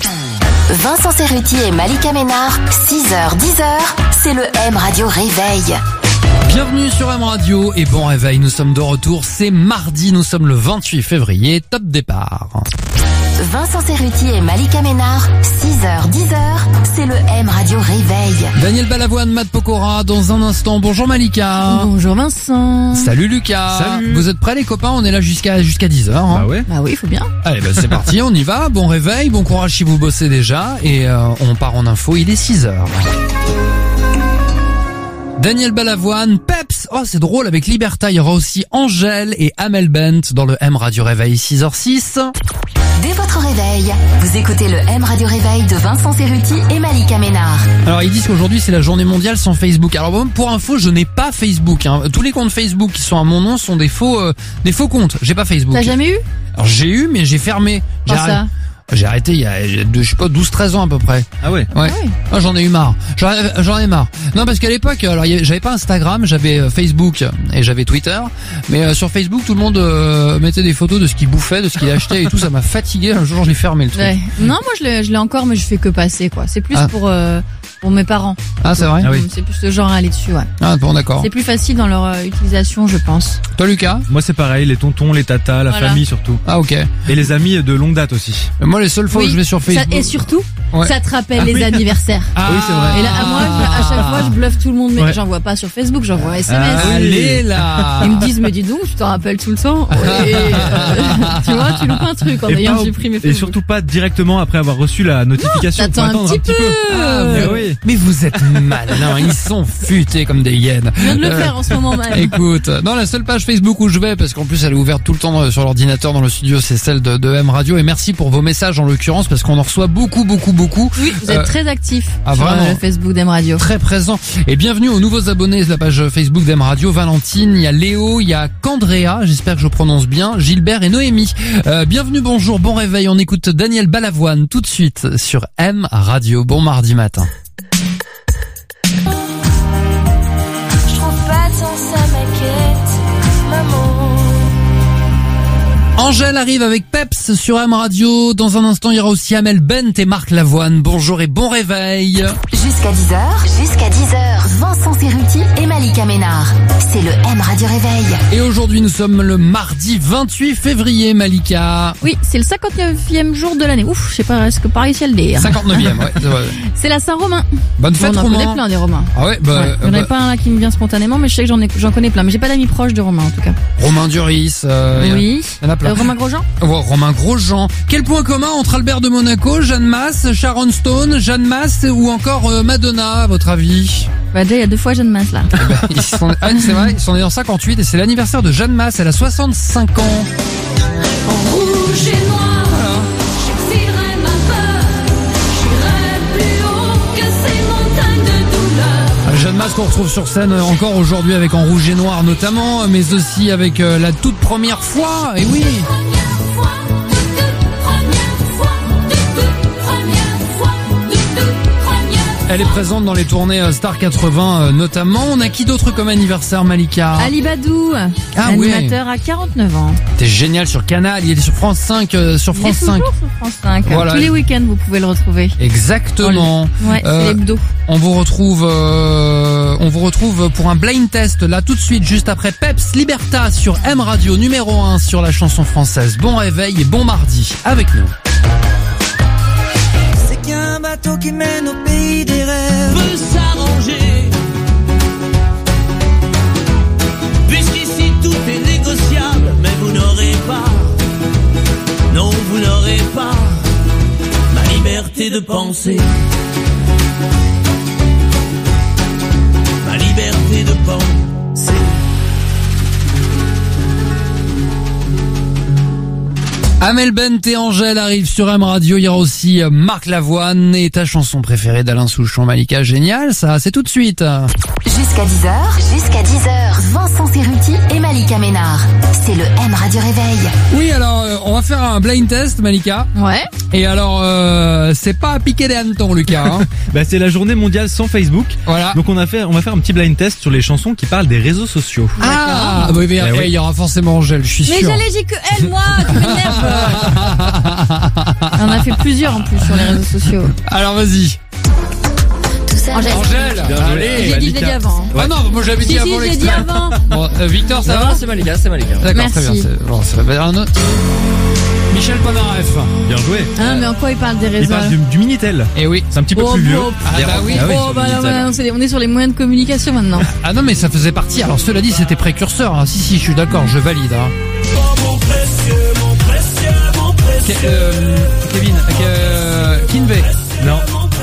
Vincent Cerruti et Malika Ménard, 6h, 10h, c'est le M Radio Réveil. Bienvenue sur M Radio et bon réveil, nous sommes de retour, c'est mardi, nous sommes le 28 février, top départ. Vincent Cerruti et Malika Ménard, 6h, 10h, c'est le M Radio Réveil. Daniel Balavoine, Matt Pokora, dans un instant. Bonjour Malika. Bonjour Vincent. Salut Lucas. Salut. Vous êtes prêts les copains? On est là jusqu'à 10h. Hein. Bah ouais. Bah oui, faut bien. Allez, c'est parti, on y va. Bon réveil, bon courage si vous bossez déjà. Et on part en info, il est 6h. Daniel Balavoine, Peps, oh c'est drôle, avec Liberta, il y aura aussi Angèle et Amel Bent dans le M Radio Réveil 6h06. Dès votre réveil, vous écoutez le M Radio Réveil de Vincent Cerruti et Malika Ménard. Alors ils disent qu'aujourd'hui c'est la journée mondiale sans Facebook. Alors bon, pour info, je n'ai pas Facebook. Hein. Tous les comptes Facebook qui sont à mon nom sont des faux comptes. J'ai pas Facebook. T'as jamais eu? Alors j'ai eu, mais j'ai fermé. J'ai arrêté il y a, je sais pas, 12-13 ans à peu près. Ah ouais. Ouais. Ah, j'en ai eu marre. J'en ai marre. Non, parce qu'à l'époque, alors j'avais pas Instagram, j'avais Facebook et j'avais Twitter. Mais sur Facebook, tout le monde mettait des photos de ce qu'il bouffait, de ce qu'il achetait et tout. Ça m'a fatigué. Un jour, j'ai fermé le truc. Ouais. Non, moi je l'ai encore, mais je fais que passer quoi. C'est plus pour mes parents. Ah, c'est vrai. Ah oui. C'est plus le genre à aller dessus, ouais. Ah bon, d'accord. C'est plus facile dans leur utilisation, je pense. Toi, Lucas? Moi c'est pareil, les tontons, les tatas, la Voilà. famille surtout. Ah ok. Et les amis de longue date aussi. Moi, les seules fois où je vais sur Facebook. Et surtout, Ouais. ça te rappelle les anniversaires. Ah, oui, c'est vrai. Et là, moi, à chaque fois, je bluffe tout le monde, mais Ouais. j'envoie pas sur Facebook, j'envoie SMS. Allez là. Ils me disent, mais dis donc, tu t'en rappelles tout le temps. Et, tu vois, tu loupes un truc en ayant supprimé Et Facebook. surtout pas directement après avoir reçu la notification. T'attends Faut attendre un petit peu. Ah, Eh oui. Mais vous êtes malins, ils sont futés comme des hyènes. Je viens de le faire en ce moment même. Écoute, non, la seule page Facebook où je vais, parce qu'en plus elle est ouverte tout le temps sur l'ordinateur dans le studio, c'est celle de M Radio. Et merci pour vos messages en l'occurrence, parce qu'on en reçoit beaucoup. Oui, vous êtes très actifs sur vraiment le Facebook d'M Radio. Très présent. Et bienvenue aux nouveaux abonnés de la page Facebook d'M Radio. Valentine, il y a Léo, il y a Candrea, j'espère que je prononce bien, Gilbert et Noémie. Bienvenue, bonjour, bon réveil. On écoute Daniel Balavoine tout de suite sur M Radio. Bon mardi matin. Je trouve pas de sens à ma quête, maman. Angèle arrive avec Peps sur M Radio. Dans un instant, il y aura aussi Amel Bent et Marc Lavoine. Bonjour et bon réveil. Jusqu'à 10h, Vincent Cerruti et Malika Ménard, c'est le M Radio Réveil. Et aujourd'hui, nous sommes le mardi 28 février, Malika. Oui, c'est le 59e jour de l'année. Ouf, je sais pas, est-ce que pareil c'est le dire. 59e, ouais. C'est vrai. C'est la Saint-Romain. Bonne fête, On en Romain. connaît plein des Romains. Ah ouais, bah, Ouais, il y en a pas un là qui me vient spontanément, mais je sais que j'en connais plein. Mais j'ai pas d'amis proches de Romain en tout cas. Romain Duris. Oui. Il y en a plein. Romain Grosjean. Ouais, Romain Grosjean. Quel point commun entre Albert de Monaco, Jeanne Masse, Sharon Stone, Jeanne Masse ou encore Madonna, à votre avis? Bah déjà il y a 2 fois Jeanne Masse là. C'est vrai, ils sont nés en 58 et c'est l'anniversaire de Jeanne Masse, elle a 65 ans. Rouge et noir, j'exilerai ma peur. J'irai plus haut que ces montagnes de douleur. Jeanne Masse qu'on retrouve sur scène encore aujourd'hui avec En Rouge et Noir notamment, mais aussi avec la toute première fois, et oui. Elle est présente dans les tournées Star 80 notamment. On a qui d'autre comme anniversaire, Malika? Ali Badou, Ah animateur à 49 ans. T'es génial sur Canal, il est sur France 5, sur France il est 5. toujours sur France 5. Voilà. Tous les week-ends vous pouvez le retrouver. Exactement. Ouais, c'est l'hebdo. On vous retrouve pour un blind test là tout de suite, juste après Peps Liberta sur M Radio numéro 1 sur la chanson française. Bon réveil et bon mardi avec nous. C'est qu'un bateau qui mène au pays des rêves peut s'arranger. Puisqu'ici tout est négociable, mais vous n'aurez pas, non vous n'aurez pas ma liberté de penser. Ma liberté de penser. Amel Bent et Angèle arrivent sur M Radio. Il y aura aussi Marc Lavoine et ta chanson préférée d'Alain Souchon. Malika, génial ça, c'est tout de suite. Jusqu'à 10h, Vincent Cerruti et Malika Ménard, c'est le M Radio Réveil. Oui, alors on va faire un blind test, Malika. Ouais. Et alors c'est pas à piquer les hannetons, Lucas. Hein. Bah c'est la journée mondiale sans Facebook. Voilà. Donc on va faire un petit blind test sur les chansons qui parlent des réseaux sociaux. Ah, oui, mais Eh oui. il y aura forcément Angèle, je suis Mais sûr. j'allais dire que elle, moi, tu m'énerves. On a fait plusieurs en plus sur les réseaux sociaux. Alors vas-y. Angèle, allez. Je l'ai dit avant. Ah non, moi j'avais dit Si, avant je l'ai dit l'extrait. avant. Bon, Victor, ça va? c'est Malika. D'accord, très bien. Merci. Bon, ça va un autre. Michel Polnareff. Bien joué. Ah, mais en quoi il parle des Il réseaux? parle du Minitel. Eh oui. C'est un petit peu plus vieux. Ah bah oui. Oh, bah là, on est sur les moyens de communication maintenant. Ah non, mais ça faisait partie. Alors cela dit, c'était précurseur. Hein. Si, je suis d'accord, je valide. Hein. Kevin, Kinvey. Non.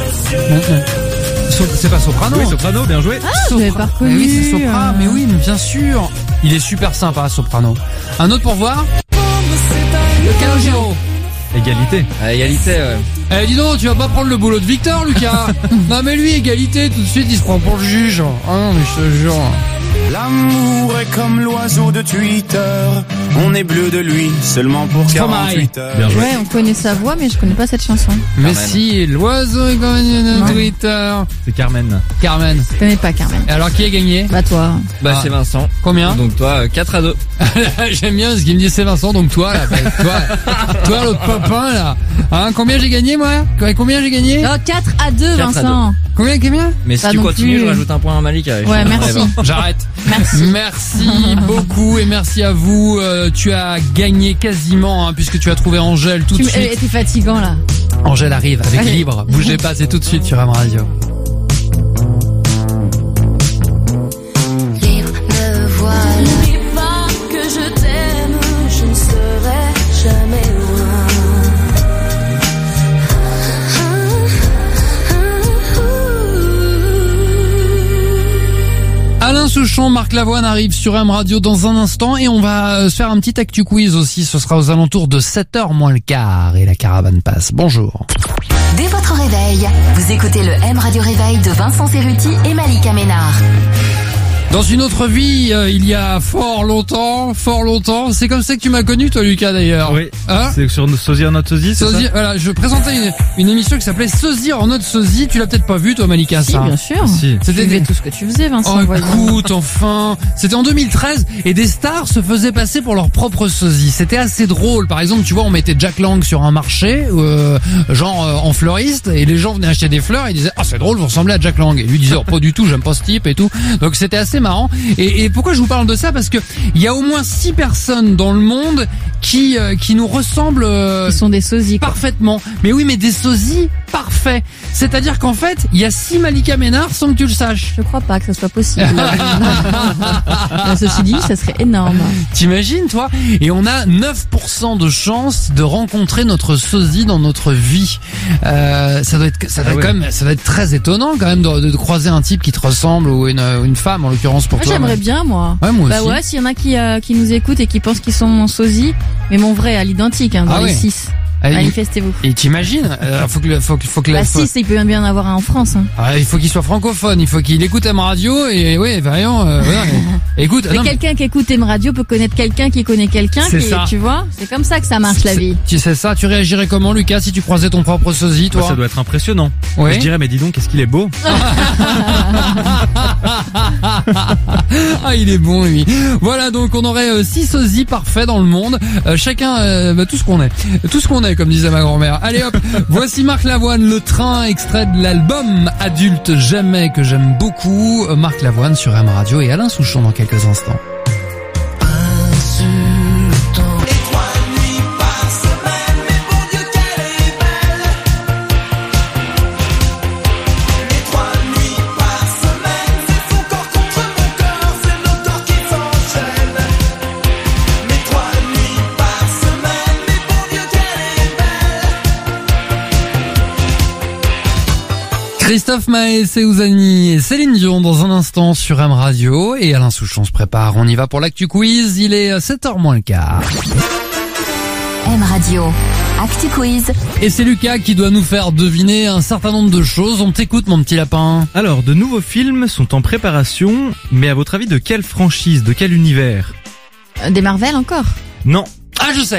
C'est pas Soprano. Oui, Soprano, bien joué. Ah, je l'avais pas reconnu. Mais oui, c'est Soprano. Mais oui, mais bien sûr. Il est super sympa, Soprano. Un autre pour voir. Le Calogero. Égalité. À égalité, ouais. Eh, dis donc, tu vas pas prendre le boulot de Victor, Lucas. Non, mais lui, égalité, tout de suite, il se prend pour le juge. Ah non, mais je te jure. L'amour est comme l'oiseau de Twitter. On est bleu de lui seulement pour Stromae. 48 heures. Bien joué. Ouais, on connaît sa voix, mais je connais pas cette chanson. Mais si, l'oiseau est comme Non. un Twitter. C'est Carmen. Carmen. Je connais pas Carmen. Et alors, qui a gagné? Bah toi. Bah, Ah. c'est Vincent. Combien? Donc toi, 4-2. J'aime bien ce qu'il me dit, c'est Vincent, donc toi, là, toi, l'autre copain, là. Hein, combien j'ai gagné, moi? Combien j'ai gagné? Oh, 4-2, 4-2. Vincent. Combien? Mais si Pas tu non continues, plus. je rajoute un point à Malika. Ouais, merci. J'arrête. Merci. Merci beaucoup et merci à vous. Tu as gagné quasiment, hein, puisque tu as trouvé Angèle tout de suite. T'es fatigant là. Angèle arrive avec Allez. Libre. Bougez pas, c'est tout de suite sur M Radio. N'oublie pas que je t'aime, je ne serai jamais loin. Alain Souchon, Marc Lavoine arrive sur M Radio dans un instant et on va se faire un petit actu quiz aussi. Ce sera aux alentours de 7h moins le quart et la caravane passe. Bonjour. Dès votre réveil, vous écoutez le M Radio Réveil de Vincent Cerruti et Malika Ménard. Dans une autre vie, il y a fort longtemps, c'est comme ça que tu m'as connu toi Lucas d'ailleurs. Oui. Hein? C'est sur Sosie en notre Sosie, c'est Sosie, ça? voilà, je présentais une émission qui s'appelait Sosie en mode Sosie. Tu l'as peut-être pas vu toi Malika, Si, ça? bien sûr. Si. Tu faisais tout ce que tu faisais, Vincent. Oh voyons. écoute, enfin, c'était en 2013 et des stars se faisaient passer pour leur propre sosie. C'était assez drôle. Par exemple, tu vois, on mettait Jack Lang sur un marché, en fleuriste, et les gens venaient acheter des fleurs et ils disaient, ah c'est drôle, vous ressemblez à Jack Lang. Et lui disait, oh, pas du tout, j'aime pas ce type et tout. Donc c'était assez marrant. Et pourquoi je vous parle de ça? Parce que il y a au moins 6 personnes dans le monde qui nous ressemblent Ils sont des sosies, quoi. parfaitement. Mais oui, mais des sosies parfaits. C'est-à-dire qu'en fait, il y a 6 Malika Ménard sans que tu le saches. Je crois pas que ça soit possible. Ceci dit, ça serait énorme. T'imagines, toi? Et on a 9% de chance de rencontrer notre sosie dans notre vie. Ça doit être très étonnant quand même de croiser un type qui te ressemble ou une femme en l'occurrence pour Moi, toi. j'aimerais bien, moi. Ouais, moi Bah aussi. ouais, s'il y en a qui nous écoutent et qui pensent qu'ils sont mon sosie, mais mon vrai à l'identique, hein, dans Ah les ouais. 6. Allez, Manifestez-vous. et t'imagines, faut que Bah 6, il peut bien en avoir un en France. Hein. il faut qu'il soit francophone, il faut qu'il écoute M Radio et ouais, voyons, voilà. Écoute, Mais non, quelqu'un qui écoute M Radio peut connaître quelqu'un qui connaît quelqu'un, C'est ça. tu vois. C'est comme ça que ça marche la vie. Tu sais ça, tu réagirais comment Lucas si tu croisais ton propre sosie, toi? Ça doit être impressionnant. Ouais. Je dirais, mais dis donc, qu'est-ce qu'il est beau. Ah, il est bon lui. Voilà, donc on aurait 6 sosies parfaits dans le monde. Chacun, tout ce qu'on est, comme disait ma grand-mère. Allez hop, voici Marc Lavoine, Le Train, extrait de l'album Adulte Jamais que j'aime beaucoup. Marc Lavoine sur M Radio et Alain Souchon dans quelques instants. Christophe Maé, Ouzani et Céline Dion dans un instant sur M Radio et Alain Souchon se prépare. On y va pour l'actu quiz. Il est 7h moins le quart. M Radio. Actu Quiz. Et c'est Lucas qui doit nous faire deviner un certain nombre de choses. On t'écoute, mon petit lapin. Alors, de nouveaux films sont en préparation, mais à votre avis, de quelle franchise, de quel univers? Des Marvel encore. Non. Ah, je sais.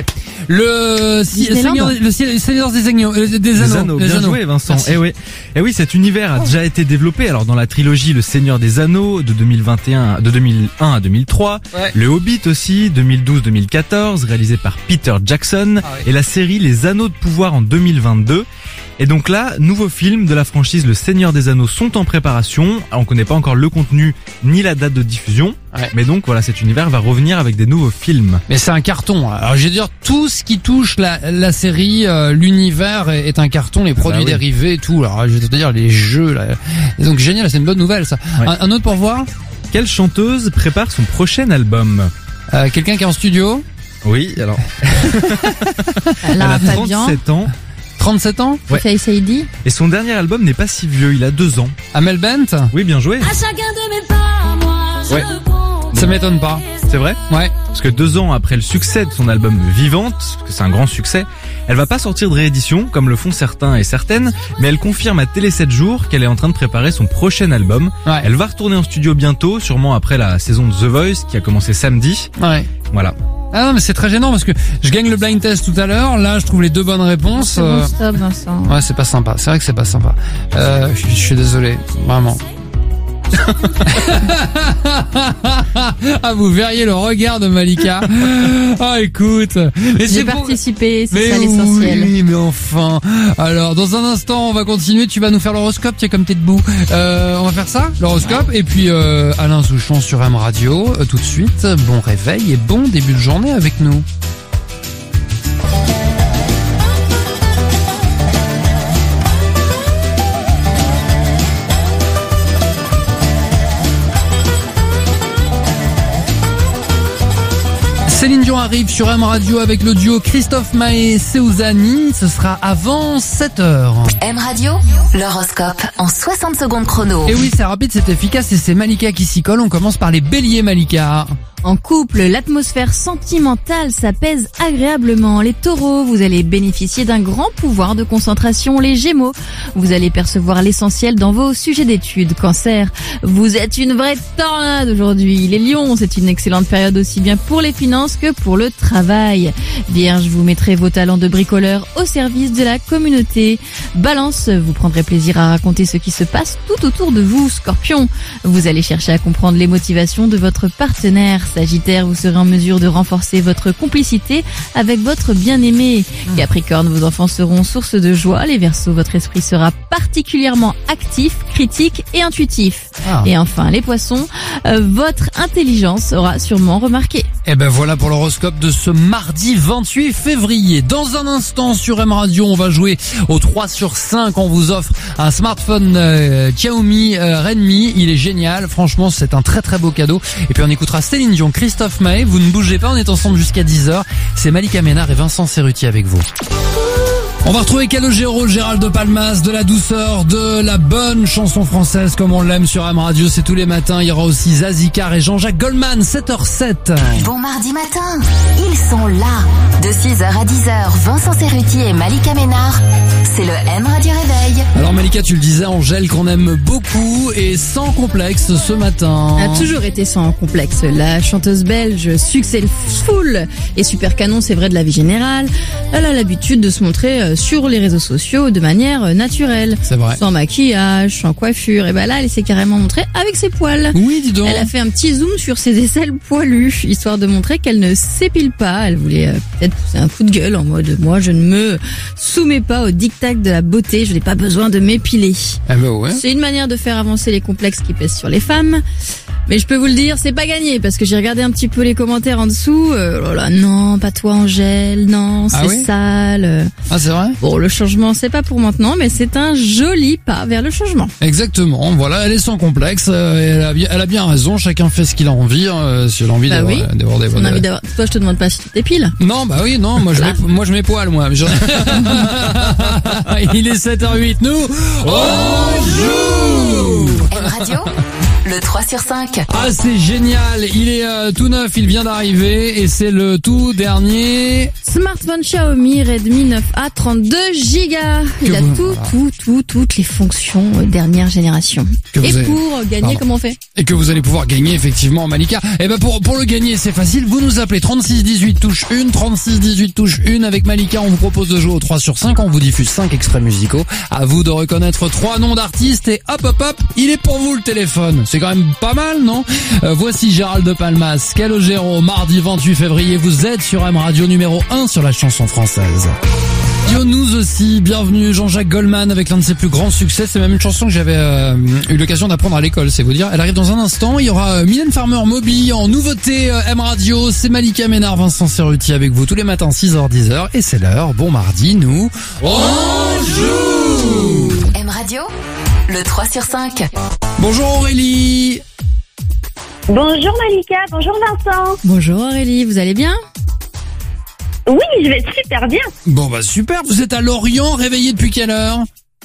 Le Seigneur des Anneaux. Des anneaux. Bien joué, Vincent. Merci. Eh oui, cet univers a déjà été développé. Alors dans la trilogie Le Seigneur des Anneaux de 2001 à 2003, Le Hobbit aussi 2012-2014, réalisé par Peter Jackson, et la série Les Anneaux de Pouvoir en 2022. Et donc là, nouveaux films de la franchise Le Seigneur des Anneaux sont en préparation. Alors, on connaît pas encore le contenu ni la date de diffusion, mais donc voilà, cet univers va revenir avec des nouveaux films. Mais c'est un carton. Alors je veux dire, tout ce qui touche la série, l'univers est un carton, les produits dérivés, tout. Alors je vais te dire, les jeux. Là. Et donc génial, c'est une bonne nouvelle ça. Un autre pour voir. Quelle chanteuse prépare son prochain album? Quelqu'un qui est en studio? Oui, alors. Elle a 37 ans. 37 ans? Face ID. Et son dernier album n'est pas si vieux, il a 2 ans. Amel Bent? Oui, bien joué. À chacun de mes pas, moi, je compte. Ça m'étonne pas. C'est vrai? Ouais. Parce que 2 ans après le succès de son album Vivante, parce que c'est un grand succès, elle va pas sortir de réédition, comme le font certains et certaines, mais elle confirme à Télé 7 jours qu'elle est en train de préparer son prochain album. Elle va retourner en studio bientôt, sûrement après la saison de The Voice, qui a commencé samedi. Voilà. Ah non, mais c'est très gênant parce que je gagne le blind test tout à l'heure. Là, je trouve les 2 bonnes réponses. C'est bon, stop, Vincent. Ouais, c'est pas sympa. C'est vrai que c'est pas sympa. Je suis désolé, vraiment. Ah, vous verriez le regard de Malika. Ah, écoute. J'ai participé, c'est ça l'essentiel. Oui, mais enfin. Alors, dans un instant, on va continuer. Tu vas nous faire l'horoscope, tiens, comme t'es debout. On va faire ça, l'horoscope. Et puis, Alain Souchon sur M Radio. Tout de suite, bon réveil et bon début de journée avec nous. Céline Dion arrive sur M Radio avec le duo Christophe Maé Seouzani. Ce sera avant 7h. M Radio, l'horoscope en 60 secondes chrono. Et oui, c'est rapide, c'est efficace et c'est Malika qui s'y colle. On commence par les béliers, Malika. En couple, l'atmosphère sentimentale s'apaise agréablement. Les taureaux, vous allez bénéficier d'un grand pouvoir de concentration. Les gémeaux, vous allez percevoir l'essentiel dans vos sujets d'études. Cancer, vous êtes une vraie tornade aujourd'hui. Les lions, c'est une excellente période aussi bien pour les finances que pour le travail. Vierge, vous mettrez vos talents de bricoleur au service de la communauté. Balance, vous prendrez plaisir à raconter ce qui se passe tout autour de vous. Scorpion, vous allez chercher à comprendre les motivations de votre partenaire. Sagittaire, vous serez en mesure de renforcer votre complicité avec votre bien-aimé. Capricorne, vos enfants seront source de joie. Les Verseaux, votre esprit sera particulièrement actif, critique et intuitif. Et enfin, les Poissons, votre intelligence aura sûrement remarqué. Et ben voilà pour l'horoscope de ce mardi 28 février. Dans un instant sur M Radio, on va jouer au 3 sur 5. On vous offre un smartphone Xiaomi Redmi. Il est génial. Franchement, c'est un très très beau cadeau. Et puis on écoutera Céline Dion, Christophe Maé. Vous ne bougez pas, on est ensemble jusqu'à 10h. C'est Malika Ménard et Vincent Cerruti avec vous. On va retrouver Calogero, Gérald de Palmas, de la douceur, de la bonne chanson française comme on l'aime sur M Radio, c'est tous les matins. Il y aura aussi Zazie Carr et Jean-Jacques Goldman, 7h07. Bon mardi matin, ils sont là. De 6h à 10h, Vincent Cerruti et Malika Ménard. C'est le M Radio Réveil. Alors Malika, tu le disais, Angèle qu'on aime beaucoup et sans complexe ce matin. Elle a toujours été sans complexe. La chanteuse belge, succès full et super canon, c'est vrai de la vie générale. Elle a l'habitude de se montrer sur les réseaux sociaux de manière naturelle. C'est vrai. Sans maquillage, sans coiffure. Et ben là, elle s'est carrément montrée avec ses poils. Oui, dis donc. Elle a fait un petit zoom sur ses aisselles poilues, histoire de montrer qu'elle ne s'épile pas. Elle voulait peut-être pousser un coup de gueule en mode, moi je ne me soumets pas au diktat de la beauté, je n'ai pas besoin de m'épiler. Ah bah ouais. C'est une manière de faire avancer les complexes qui pèsent sur les femmes. Mais je peux vous le dire, c'est pas gagné, parce que j'ai regardé un petit peu les commentaires en dessous. Oh là, non, pas toi Angèle, non, c'est sale. Ah, c'est vrai? Bon, le changement, c'est pas pour maintenant, mais c'est un joli pas vers le changement. Exactement, voilà, elle est sans complexe, elle a bien raison, chacun fait ce qu'il a envie, si elle a envie d'avoir des... Toi, je te demande pas si tu t'épiles. Non, bah oui, non, moi je mets poil, moi. Il est 7h08, nous, on joue! Radio, le 3 sur 5. Ah, c'est génial. Il est tout neuf, il vient d'arriver et c'est le tout dernier. Smartphone Xiaomi Redmi 9A 32 Go. Il a toutes les fonctions dernière génération. Et pour gagner, comment on fait? Et que vous allez pouvoir gagner effectivement, Malika. Et ben pour le gagner, c'est facile. Vous nous appelez 36 18 touche 1, 36 18 touche 1. Avec Malika, on vous propose de jouer au 3 sur 5. On vous diffuse 5 extraits musicaux. À vous de reconnaître 3 noms d'artistes et hop, il est pour vous le téléphone. C'est quand même pas mal, non? Voici Gérald de Palmas, Calogero, mardi 28 février. Vous êtes sur M Radio numéro 1 sur la chanson française. Nous aussi, bienvenue Jean-Jacques Goldman avec l'un de ses plus grands succès. C'est même une chanson que j'avais eu l'occasion d'apprendre à l'école, c'est vous dire. Elle arrive dans un instant. Il y aura Mylène Farmer, Moby en nouveauté M Radio. C'est Malika Ménard, Vincent Cerruti avec vous tous les matins 6h 10h et c'est l'heure. Bon mardi, nous on joue. M Radio, le 3 sur 5. Bonjour Aurélie. Bonjour Malika, bonjour Vincent. Bonjour Aurélie, vous allez bien? Oui, je vais super bien. Bon bah super, vous êtes à Lorient, réveillé depuis quelle heure?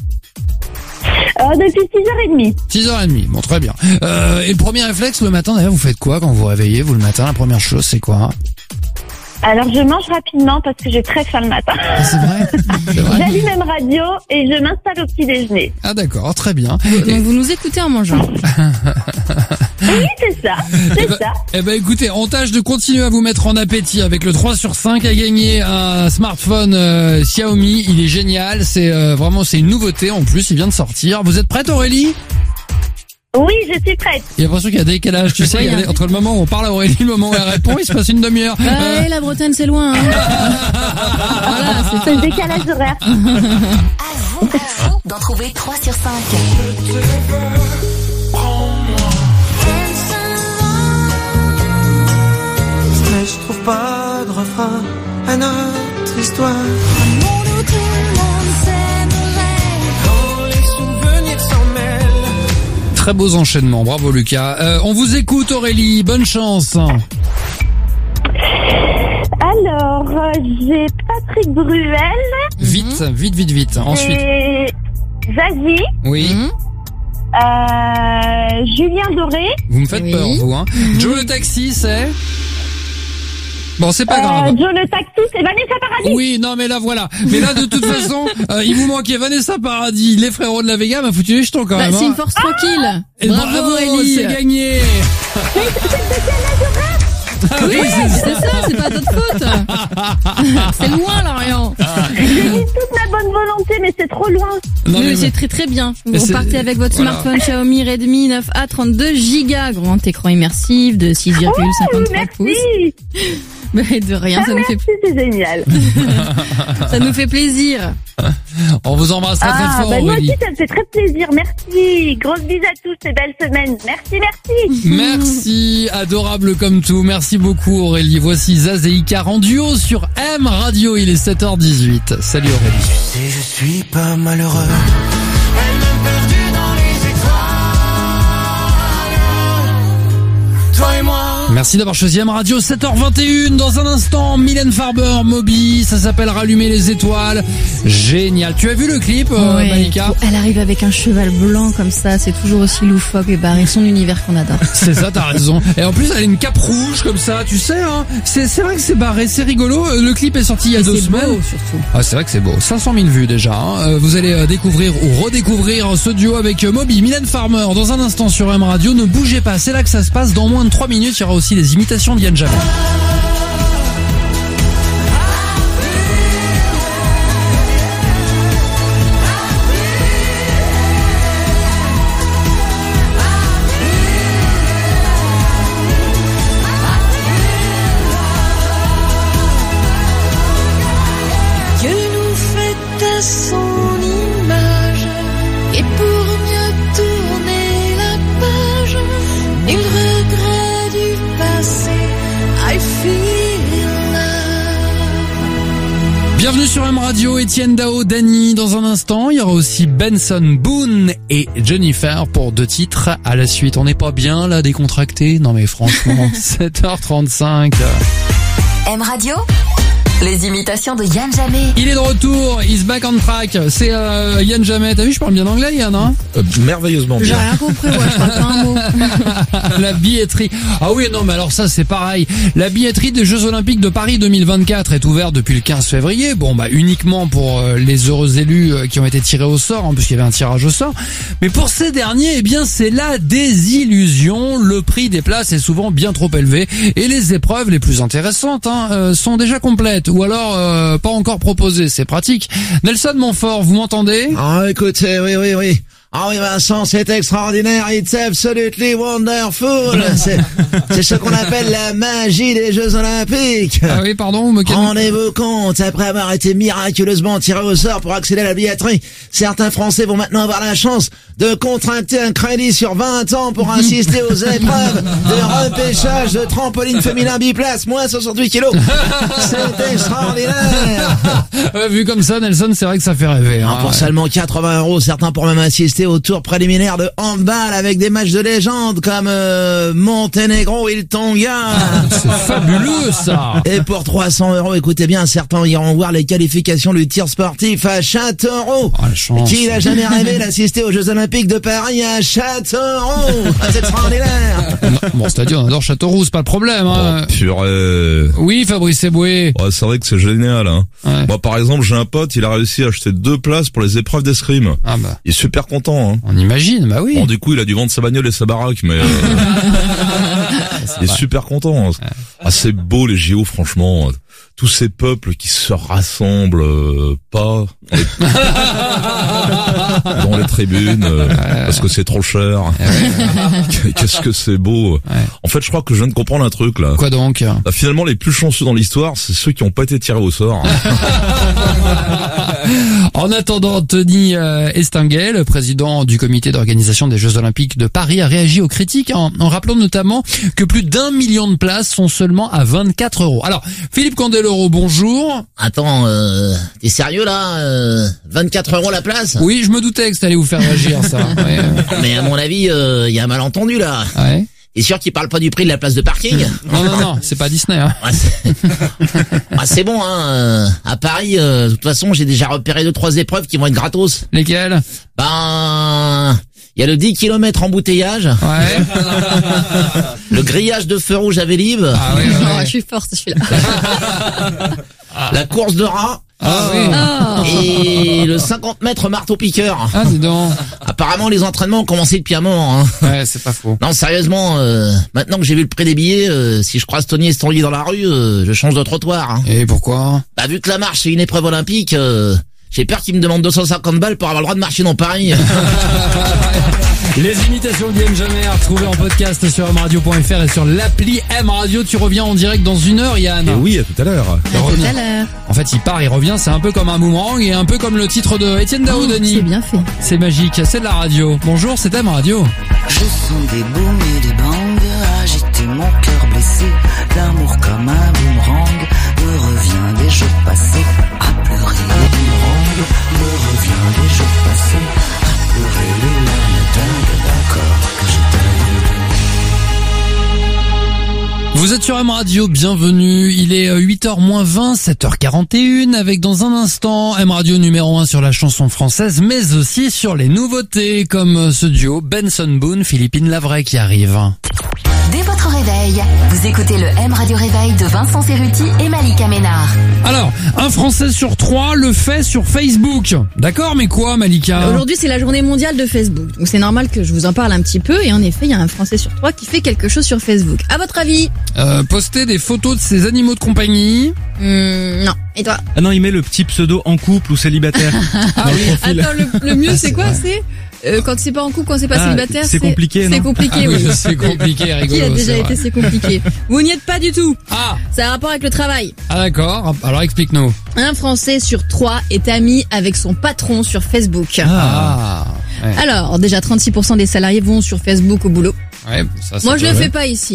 Depuis 6h30. 6h30, bon très bien. Et le premier réflexe le matin d'ailleurs, vous faites quoi quand vous réveillez, vous le matin? La première chose c'est quoi? Alors je mange rapidement parce que j'ai très faim le matin. Ah, c'est vrai, c'est vrai. J'allume M Radio et je m'installe au petit déjeuner. Ah d'accord, très bien. Donc vous nous écoutez en mangeant. Oui, c'est ça, ça. Eh ben écoutez, on tâche de continuer à vous mettre en appétit avec le 3 sur 5 à gagner un smartphone Xiaomi. Il est génial, c'est vraiment c'est une nouveauté en plus, il vient de sortir. Vous êtes prête Aurélie? Oui, je suis prête. Il y a l'impression qu'il y a des décalages, tu sais, entre le moment où on parle à Aurélie et le moment où elle répond, il se passe une demi-heure. Ouais, la Bretagne c'est loin. Hein. Voilà, c'est le décalage horaire. À vous d'en trouver 3 sur 5. Mais je trouve pas de refrain à notre histoire. Quand les souvenirs s'en mêlent. Très beaux enchaînements, bravo Lucas. On vous écoute Aurélie, bonne chance. Alors, j'ai Patrick Bruel. Vite. Ensuite. Et Zazie. Oui. Julien Doré. Vous me faites peur, vous, hein. Joe le taxi, c'est... Bon, c'est pas grave. Joe le taxi, c'est Vanessa Paradis. Oui, non, mais là, voilà. Mais là, de toute façon, il vous manquait Vanessa Paradis, les frérots de la Vega, m'a foutu les jetons quand même. C'est une force tranquille. Et bravo, Ellie. C'est gagné. Oui, c'est ça, c'est pas notre faute. C'est loin, Lorient. J'ai mis toute ma bonne volonté, mais c'est trop loin. Non, mais c'est très très bien. Vous repartez avec votre smartphone Xiaomi Redmi 9A 32 Go, grand écran immersif de 6,53 pouces. Mais de rien, ça nous fait c'est génial. Ça nous fait plaisir. On vous embrasse très fort, moi Aurélie. aussi, ça me fait très plaisir. Merci. Grosse bise à tous et belle semaine. Merci. Merci, adorable comme tout. Merci beaucoup, Aurélie. Voici Zaz et Icar en duo sur M Radio. Il est 7h18. Salut, Aurélie. Tu sais, je suis pas malheureux. Elle m'a perdu dans les étoiles. Toi et moi. Merci d'avoir choisi M Radio, 7h21. Dans un instant, Mylène Farmer, Moby, ça s'appelle Rallumer les étoiles. Génial. Tu as vu le clip, Malika? Elle arrive avec un cheval blanc comme ça, c'est toujours aussi loufoque et barré, son univers qu'on adore. C'est ça, t'as raison. Et en plus, elle a une cape rouge comme ça, tu sais, hein. C'est vrai que c'est barré, c'est rigolo. Le clip est sorti il y a 2 semaines. C'est beau, surtout. Ah, c'est vrai que c'est beau. 500 000 vues déjà, hein. Vous allez découvrir ou redécouvrir ce duo avec Moby, Mylène Farmer dans un instant sur M Radio. Ne bougez pas, c'est là que ça se passe. Dans moins de 3 minutes, il y aura aussi les imitations d'Yann Jamel. Dieu nous fait à son image et pour mieux tourner la page, nul regret du passé. I feel love. Bienvenue sur M Radio, Étienne Dao, Dany. Dans un instant, il y aura aussi Benson Boone et Jennifer pour 2 titres. À la suite, on n'est pas bien là, décontracté? Non mais franchement, 7h35. M Radio, Les imitations de Yann Jamais. Il est de retour, he's back on track. C'est Yann Jamais. T'as vu, je parle bien anglais, Yann, hein? Merveilleusement J'ai bien. rien compris, ouais, je parle pas un mot. La billetterie. Ah oui, non, mais alors ça, c'est pareil. La billetterie des Jeux Olympiques de Paris 2024 est ouverte depuis le 15 février. Bon, bah, uniquement pour les heureux élus qui ont été tirés au sort, hein, puisqu'il y avait un tirage au sort. Mais pour ces derniers, eh bien, c'est la désillusion. Le prix des places est souvent bien trop élevé et les épreuves les plus intéressantes, sont déjà complètes ou alors pas encore proposées. C'est pratique. Nelson Montfort, vous m'entendez? Ah, écoutez, oui. Ah oui, Vincent, c'est extraordinaire. It's absolutely wonderful. C'est ce qu'on appelle la magie des Jeux Olympiques. Ah oui, pardon, vous me calmez. Rendez-vous compte, après avoir été miraculeusement tiré au sort pour accéder à la billetterie, certains Français vont maintenant avoir la chance de contracter un crédit sur 20 ans pour assister aux épreuves de repêchage de trampoline féminin biplace, moins 68 kilos. C'est extraordinaire. Ouais, vu comme ça, Nelson, c'est vrai que ça fait rêver. Hein. Pour seulement 80 €, certains pourraient même assister au tour préliminaire de handball avec des matchs de légende comme Monténégro et le Tonga. C'est fabuleux, ça. Et pour 300 €, écoutez bien, certains iront voir les qualifications du tir sportif à Châteauroux. Oh, la chance. Qui n'a jamais rêvé d'assister aux Jeux Olympiques de Paris à Châteauroux? C'est extraordinaire. Bon, c'est-à-dire, on adore Châteauroux, c'est pas le problème. Hein. Oh, purée. Oui, Fabrice Eboué. Ouais, c'est vrai que c'est génial, hein. Ouais. Moi, par exemple, j'ai un pote, il a réussi à acheter 2 places pour les épreuves d'escrime. Ah bah, Il est super content, hein. on imagine, bah oui. Bon, du coup, il a dû vendre sa bagnole et sa baraque, mais il est super content. Ah, c'est beau, les JO, franchement. Tous ces peuples qui se rassemblent, pas dans les tribunes, parce que c'est trop cher. Qu'est-ce que c'est beau. En fait, je crois que je viens de comprendre un truc, là. Quoi donc? Bah, finalement, les plus chanceux dans l'histoire, c'est ceux qui n'ont pas été tirés au sort. En attendant, Tony Estanguet, le président du comité d'organisation des Jeux Olympiques de Paris, a réagi aux critiques en rappelant notamment que plus d'1 million de places sont seulement à 24 €. Alors, Philippe Candeloro, bonjour. Attends, t'es sérieux là? 24 € la place? Oui, je me doutais que ça allait vous faire réagir, ça. Ouais. Mais à mon avis, y a un malentendu là. Ouais. T'es sûr qu'il parle pas du prix de la place de parking? Non, c'est pas Disney. Hein. C'est bon, hein. À Paris, de toute façon, j'ai déjà repéré 2-3 épreuves qui vont être gratos. Lesquelles? Ben, il y a le 10 km embouteillage. Ouais. Le grillage de feu rouge à Vélib. Ah oui, Oh, je suis forte, celui-là. La course de rats. Ah oui. Oh. Et le 50 mètres marteau-piqueur. Ah, dis donc. Apparemment, les entraînements ont commencé depuis un moment, hein. Ouais, c'est pas faux. Non, sérieusement, maintenant que j'ai vu le prix des billets, si je croise Tony Estanguet dans la rue, je change de trottoir, hein. Et pourquoi? Bah, vu que la marche c'est une épreuve olympique, j'ai peur qu'il me demande 250 balles pour avoir le droit de marcher dans Paris. Les imitations de Yann Jamais à retrouver en podcast sur mradio.fr et sur l'appli M-Radio. Tu reviens en direct dans 1 heure, Yann. Et oui, à tout à l'heure. À tout à l'heure. En fait, il part, il revient, c'est un peu comme un boomerang et un peu comme le titre de Étienne C'est Daoudani. bien fait. C'est magique, c'est de la radio. Bonjour, c'est M-Radio. Je sens des booms et des bangs agiter mon cœur blessé. L'amour comme un boomerang me revient des jours passés à pleurer les boomerangs. Me revient des jours passés à pleurer les larmes dingues d'un corps que je t'aime. Vous êtes sur M-Radio, bienvenue. Il est 8h-20, 7h41, avec dans un instant M-Radio numéro 1 sur la chanson française, mais aussi sur les nouveautés, comme ce duo Benson Boone, Philippine Lavray qui arrive. Dès votre réveil, vous écoutez le M-Radio Réveil de Vincent Cerruti et Malika Ménard. Alors, un Français sur 3 le fait sur Facebook. D'accord, mais quoi, Malika? Aujourd'hui, c'est la journée mondiale de Facebook. Donc c'est normal que je vous en parle un petit peu. Et en effet, il y a un Français sur 3 qui fait quelque chose sur Facebook. À votre avis? Poster des photos de ses animaux de compagnie. Non. Et toi? Ah non, il met le petit pseudo en couple ou célibataire. Ah oui. Attends, le mieux c'est quoi? C'est quand c'est pas en couple, quand c'est pas célibataire, c'est compliqué, non? C'est compliqué, Ah oui. oui, c'est compliqué, rigolo. Qui a déjà c'est été, vrai. c'est compliqué. Vous n'y êtes pas du tout. Ah, Ça a un rapport avec le travail. ah d'accord. Alors explique-nous. Un Français sur 3 est ami avec son patron sur Facebook. Ah. Ouais. Alors, déjà 36% des salariés vont sur Facebook au boulot. Ouais, ça, Moi, je peut- le fais pas ici, hein.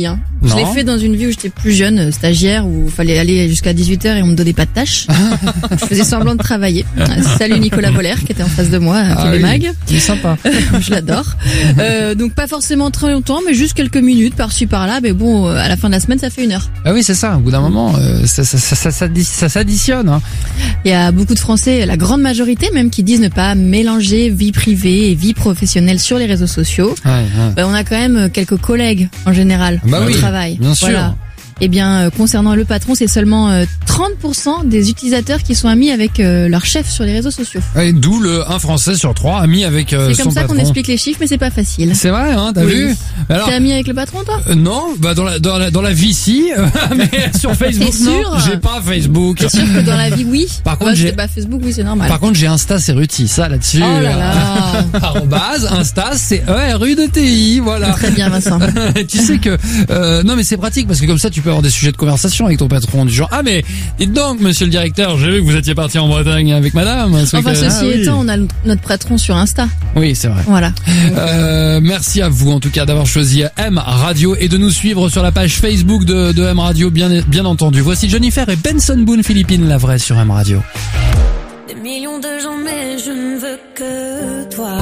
Je l'ai Non. fait dans une vie où j'étais plus jeune, stagiaire, où il fallait aller jusqu'à 18h et on me donnait pas de tâches. Je faisais semblant de travailler. Salut Nicolas Voller qui était en face de moi à Ah TV oui. Mag. Il est sympa. Je l'adore. Donc pas forcément très longtemps, mais juste quelques minutes par-ci par-là. Mais bon, à la fin de la semaine, ça fait 1 heure. Ah oui, c'est ça. Au bout d'un moment, ça s'additionne. Hein. Il y a beaucoup de Français, la grande majorité même, qui disent ne pas mélanger vie privée et vie professionnelle sur les réseaux sociaux. Ouais. On a quand même quelques collègues en général Bah au oui, travail. bien sûr. Voilà. Eh bien, concernant le patron, c'est seulement 30% des utilisateurs qui sont amis avec leur chef sur les réseaux sociaux. Et d'où le 1 Français sur 3 ami avec C'est son comme ça patron. qu'on explique les chiffres, mais c'est pas facile. C'est vrai, hein, t'as Oui. vu? Alors, T'es ami avec le patron, toi? non, bah dans la vie si, mais sur Facebook T'es non, sûr j'ai pas Facebook. T'es sûr que dans la vie, oui? Par contre, j'ai- c'est pas Facebook, oui, c'est normal. Par contre, j'ai Insta c'est Ruti, ça là-dessus. Oh là là. Arrobase, Insta c'est ERUDTI, voilà. Très bien, Vincent. Tu sais que non mais c'est pratique parce que comme ça tu peux avoir des sujets de conversation avec ton patron du genre ah mais dites donc monsieur le directeur, j'ai vu que vous étiez parti en Bretagne avec madame. ce Enfin, week-end. ceci Ah, oui. étant, on a notre patron sur Insta. Oui, c'est vrai. Voilà. Merci à vous en tout cas d'avoir choisi M Radio et de nous suivre sur la page Facebook de M Radio bien entendu. Voici Jennifer et Benson Boone Philippines, la vraie sur M Radio. Des millions de gens, mais je ne veux que toi.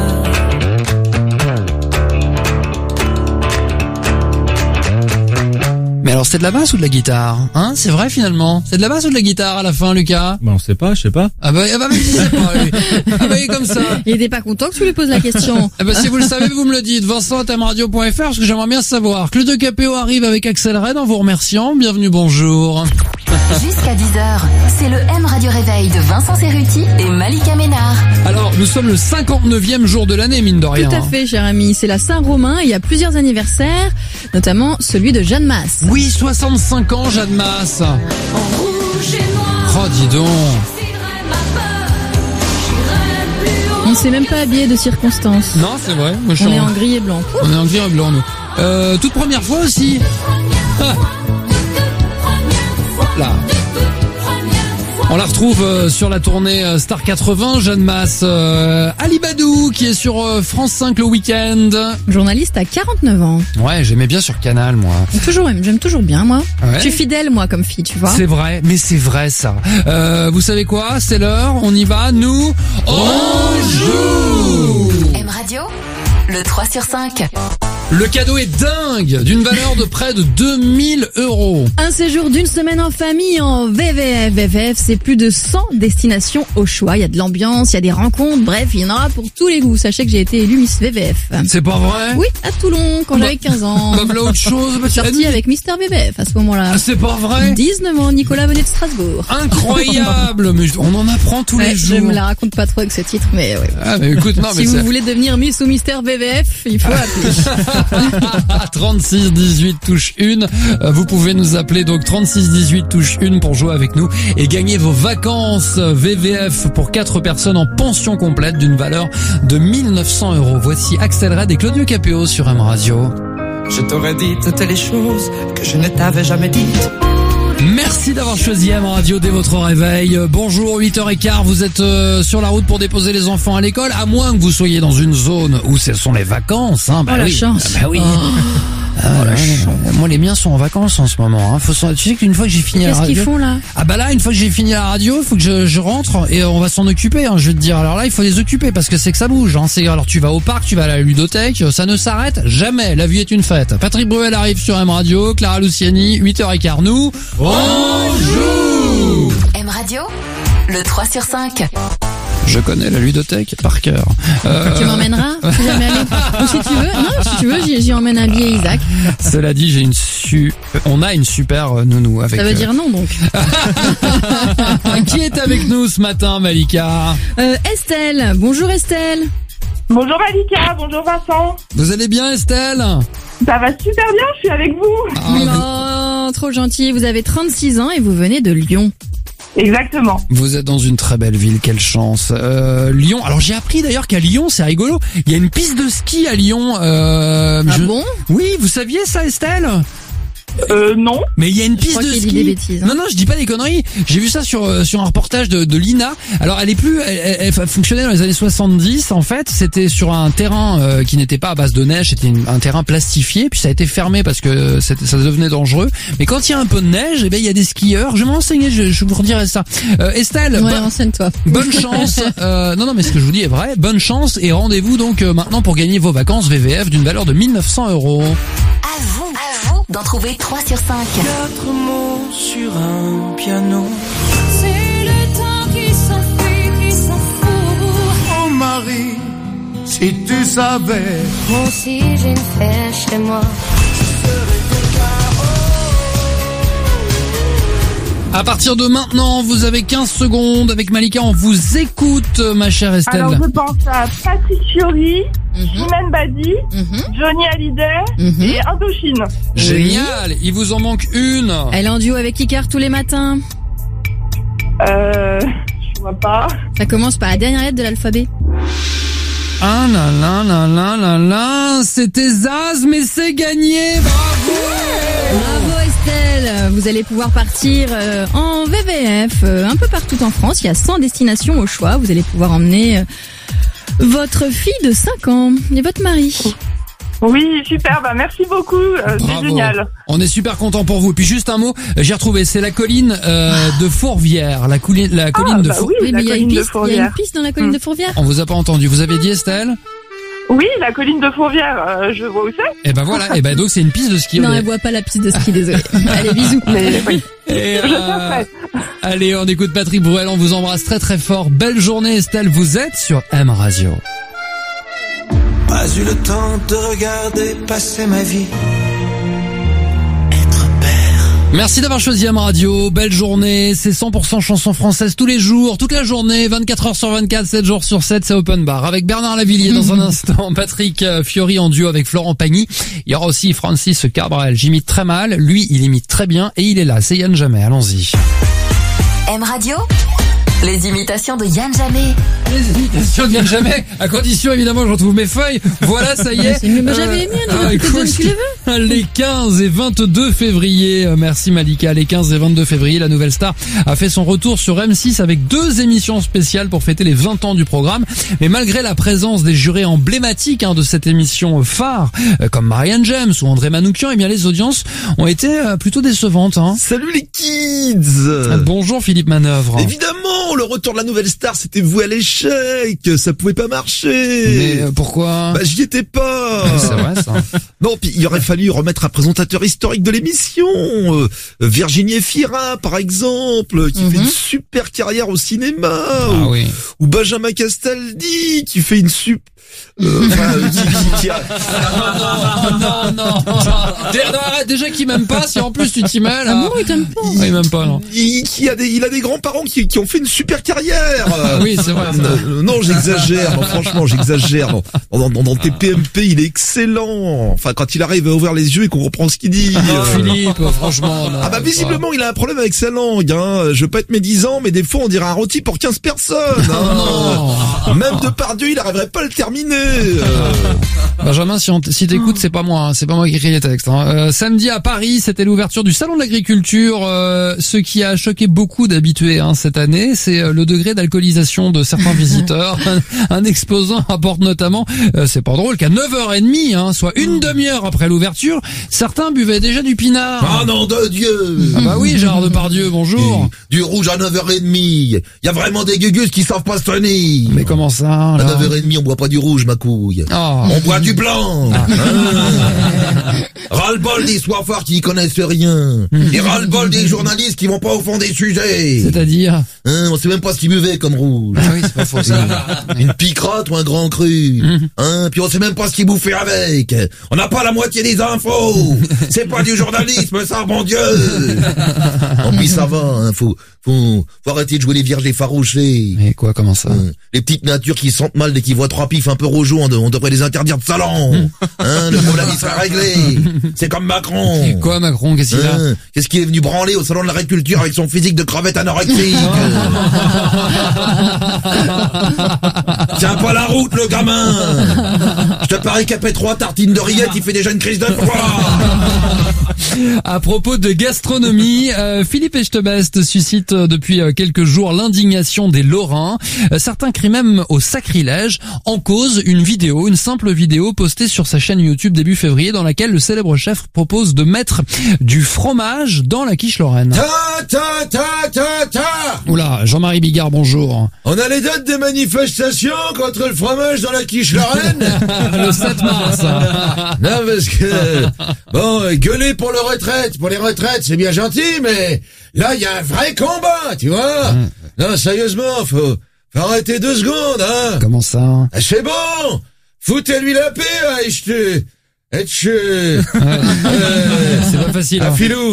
Mais alors c'est de la basse ou de la guitare? Hein? C'est vrai finalement? C'est de la basse ou de la guitare à la fin, Lucas? Bah on sait pas, je sais pas. Ah bah mais je sais pas lui. Ah bah il est comme ça. Il était pas content que tu lui poses la question. Ah bah si vous le savez, vous me le dites. Vincent@mradio.fr parce que j'aimerais bien savoir. Claude Capéo arrive avec Axel Red en vous remerciant. Bienvenue, bonjour. Jusqu'à 10h, c'est le M Radio Réveil de Vincent Cerruti et Malika Ménard. Alors nous sommes le 59e jour de l'année mine de rien. Tout à fait, cher ami. C'est la Saint-Romain. Il y a plusieurs anniversaires, notamment celui de Jeanne Masse. Oui, 65 ans, Jeanne Masse. Rouge et noir, Oh, dis donc. j'exciderai ma peur. J'irai plus haut. On s'est même pas habillé de circonstance. Non, c'est vrai. Moi, je On suis est en gris et blanc. On est en gris et blanc, nous. Toute première fois aussi. Ah. Là. On la retrouve sur la tournée Star 80, Jeanne Masse. Ali Badou qui est sur France 5 le week-end. Journaliste à 49 ans. Ouais, j'aimais bien sur Canal, moi. J'aime toujours bien, moi. Ouais. Je suis fidèle, moi, comme fille, tu vois. C'est vrai, mais c'est vrai ça. Vous savez quoi? C'est l'heure, on y va, nous, on joue! M Radio, le 3 sur 5. Le cadeau est dingue, d'une valeur de près de 2000 €. Un séjour d'une semaine en famille en VVF. VVF, c'est plus de 100 destinations au choix. Il y a de l'ambiance, il y a des rencontres, bref, il y en aura pour tous les goûts. Sachez que j'ai été élue Miss VVF. C'est pas vrai? Oui, à Toulon, quand j'avais 15 ans. Bah, voilà autre chose. Bah, Sortie avec Mister VVF à ce moment-là. Ah, c'est pas vrai? 19 ans, Nicolas venait de Strasbourg. Incroyable, mais on en apprend tous les Ouais, jours. je me la raconte pas trop avec ce titre, mais ouais. Ah, mais écoute, non, mais si vous c'est- voulez devenir Miss ou Mister VVF, il faut appeler. 36 18 touche 1. Vous pouvez nous appeler donc 36 18 touche 1 pour jouer avec nous et gagner vos vacances VVF pour 4 personnes en pension complète d'une valeur de 1900 €. Voici Axel Red et Claudio Capéo sur M Radio. Je t'aurais dit toutes les choses que je ne t'avais jamais dites. Merci d'avoir choisi M Radio dès votre réveil. Bonjour, 8h15, vous êtes sur la route pour déposer les enfants à l'école, à moins que vous soyez dans une zone où ce sont les vacances. Hein. Bah Oh, la oui. chance. Ah, bah oui. Moi les miens sont en vacances en ce moment. Hein. Tu sais qu'une fois que j'ai fini la Qu'est-ce radio, qu'ils font là? ah bah là une fois que j'ai fini la radio, il faut que je rentre et on va s'en occuper. Hein, je vais te dire. Alors là il faut les occuper parce que c'est que ça bouge. Hein. Alors tu vas au parc, tu vas à la ludothèque, ça ne s'arrête jamais. La vie est une fête. Patrick Bruel arrive sur M Radio, Clara Luciani, 8h15. Nous on joue. M Radio, le 3 sur 5. Je connais la ludothèque par cœur. Tu m'emmèneras? Je suis jamais allée. Ou si tu veux, non, si tu veux, j'y emmène un billet Isaac. Cela dit, on a une super nounou avec. Ça veut dire non, donc. Qui est avec nous ce matin, Malika? Estelle. Bonjour Estelle. Bonjour Malika, bonjour Vincent. Vous allez bien, Estelle? Ça va super bien, je suis avec vous. Oh, trop gentil. Vous avez 36 ans et vous venez de Lyon. Exactement. Vous êtes dans une très belle ville, quelle chance. Lyon. Alors j'ai appris d'ailleurs qu'à Lyon, c'est rigolo. Il y a une piste de ski à Lyon. Ah bon? Oui, vous saviez ça, Estelle? Non. Mais il y a une piste crois de qu'il ski. dit des bêtises, hein. Non, je dis pas des conneries. J'ai vu ça sur un reportage de Lina. Alors, elle fonctionnait dans les années 70. En fait, c'était sur un terrain qui n'était pas à base de neige. C'était un terrain plastifié. Puis ça a été fermé parce que ça devenait dangereux. Mais quand il y a un peu de neige, il y a des skieurs. Je vais m'enseigner. Je vous redirai ça. Estelle. Ouais, renseigne-toi. Bonne chance. Non, mais ce que je vous dis est vrai. Bonne chance et rendez-vous donc maintenant pour gagner vos vacances VVF d'une valeur de 1 900 €. À vous d'en trouver 3 sur 5. 4 mots sur un piano. C'est le temps qui s'enfuit, qui s'en fout. Oh Marie, si tu savais. Moi aussi j'ai une fête chez moi. À partir de maintenant, vous avez 15 secondes avec Malika. On vous écoute, ma chère Estelle. Alors, je pense à Patrick Fiori, Chimène Badi, Johnny Hallyday et Indochine. Génial. Il vous en manque une. Elle est en duo avec Icar tous les matins. Je vois pas. Ça commence par la dernière lettre de l'alphabet. Ah là, c'était Zaz, mais c'est gagné. Bravo. Bravo Estelle, vous allez pouvoir partir en VVF un peu partout en France. Il y a 100 destinations au choix. Vous allez pouvoir emmener votre fille de 5 ans et votre mari. Oui, super, merci beaucoup, c'est Bravo. génial. On est super content pour vous. Puis juste un mot, j'ai retrouvé, c'est la colline de Fourvière, la colline de Fourvière. Oui, mais il y a une piste, Fourvière. il y a une piste dans la colline de Fourvière. On vous a pas entendu. Vous avez dit Estelle? Oui, la colline de Fourvière, je vois où c'est. Et ben voilà, et ben donc c'est une piste de ski. Non, elle voit pas la piste de ski, désolé. Allez, bisous. Mais oui. Et, Je serai. allez, on écoute Patrick Bruel, on vous embrasse très très fort. Belle journée Estelle, vous êtes sur M Radio. Pas eu le temps de regarder passer ma vie. Merci d'avoir choisi M Radio, belle journée, c'est 100% chansons françaises tous les jours, toute la journée, 24 heures sur 24, 7 jours sur 7, c'est open bar. Avec Bernard Lavillier dans un instant, Patrick Fiori en duo avec Florent Pagny. Il y aura aussi Francis Cabrel, j'imite très mal, lui il imite très bien et il est là, c'est Yann Jamais, allons-y. M Radio, les imitations de Yann Jamais. Les imitations de Yann Jamais, à condition évidemment que je retrouve mes feuilles. Voilà, ça y est. C'est mieux, moi j'avais les miennes, écoute, tu les veux. les 15 et 22 février, merci Malika, les 15 et 22 février, la nouvelle star a fait son retour sur M6 avec 2 émissions spéciales pour fêter les 20 ans du programme. Mais malgré la présence des jurés emblématiques de cette émission phare, comme Marianne James ou André Manoukian, eh bien les audiences ont été plutôt décevantes. Salut les kids. Bonjour Philippe Manœuvre. Évidemment, le retour de la nouvelle star, c'était voué à l'échec. Ça pouvait pas marcher. Mais pourquoi? J'y étais pas. C'est vrai ça. Non, puis il aurait fallu remettre un présentateur historique de l'émission, Virginie Efira par exemple, qui fait une super carrière au cinéma, ou Benjamin Castaldi qui fait une non. Déjà qu'il m'aime pas, si en plus tu t'y mêles. Ah bon, il t'aime pas. Il m'aime pas, non. Il a des grands-parents qui ont fait une super carrière. Oui, c'est vrai. Non, j'exagère. Non, franchement, j'exagère. Dans TPMP, il est excellent. Enfin, quand il arrive à ouvrir les yeux et qu'on comprend ce qu'il dit. Philippe, franchement. Non, visiblement, il a un problème avec sa langue. Je veux pas être médisant, mais des fois, on dirait un rôti pour 15 personnes. Même Depardieu, il arriverait pas à le terminer. Benjamin, si t'écoutes, c'est pas moi qui écris les textes. Samedi à Paris, c'était l'ouverture du salon de l'agriculture. Ce qui a choqué beaucoup d'habitués cette année, c'est le degré d'alcoolisation de certains visiteurs. Un exposant rapporte notamment, c'est pas drôle, qu'à 9h30, soit une demi-heure après l'ouverture, certains buvaient déjà du pinard. Ah non de Dieu. Ah bah oui, Gérard Depardieu, bonjour. Du rouge à 9h30. Il y a vraiment des gugus qui savent pas se tenir. Mais comment ça, là? À 9h30, on boit pas du rouge, ma couille. Oh. On boit du blanc. Ras-le-bol des soifards qui y connaissent rien. Et ras-le-bol des journalistes qui vont pas au fond des sujets. C'est-à-dire? On sait même pas ce qu'ils buvaient comme rouge. Ah oui, c'est pas faux ça. Une picrate ou un grand cru. Puis on sait même pas ce qu'ils bouffaient avec. On n'a pas la moitié des infos. C'est pas du journalisme, ça, bon Dieu. Non, puis ça va, faut arrêter de jouer les vierges effarouchées. Et quoi, comment ça? Les petites natures qui sentent mal dès qu'ils voient 3 pifs sont un peu rougeaux, on devrait les interdire de salon. Le problème il sera réglé. C'est comme Macron. Quoi Macron, qu'est-ce qu'il a? Qu'est-ce qu'il est venu branler au salon de l'agriculture avec son physique de crevette anorexique? Tiens pas la route le gamin. Je te parie qu'après 3 tartines de rillettes, il fait déjà une crise de froid. À propos de gastronomie, Philippe Etchebest suscite depuis quelques jours l'indignation des Lorrains. Certains crient même au sacrilège. En cause, une simple vidéo postée sur sa chaîne YouTube début février dans laquelle le célèbre chef propose de mettre du fromage dans la quiche lorraine. Oula, Jean-Marie Bigard, bonjour. On a les dates des manifestations contre le fromage dans la quiche lorraine. Le 7 mars. Non, parce que, bon, gueuler pour les retraites, c'est bien gentil, mais là, il y a un vrai combat, tu vois. Non, sérieusement, faut arrêter 2 secondes, hein. Comment ça? C'est bon. Foutez-lui la paix, c'est pas facile. À filou.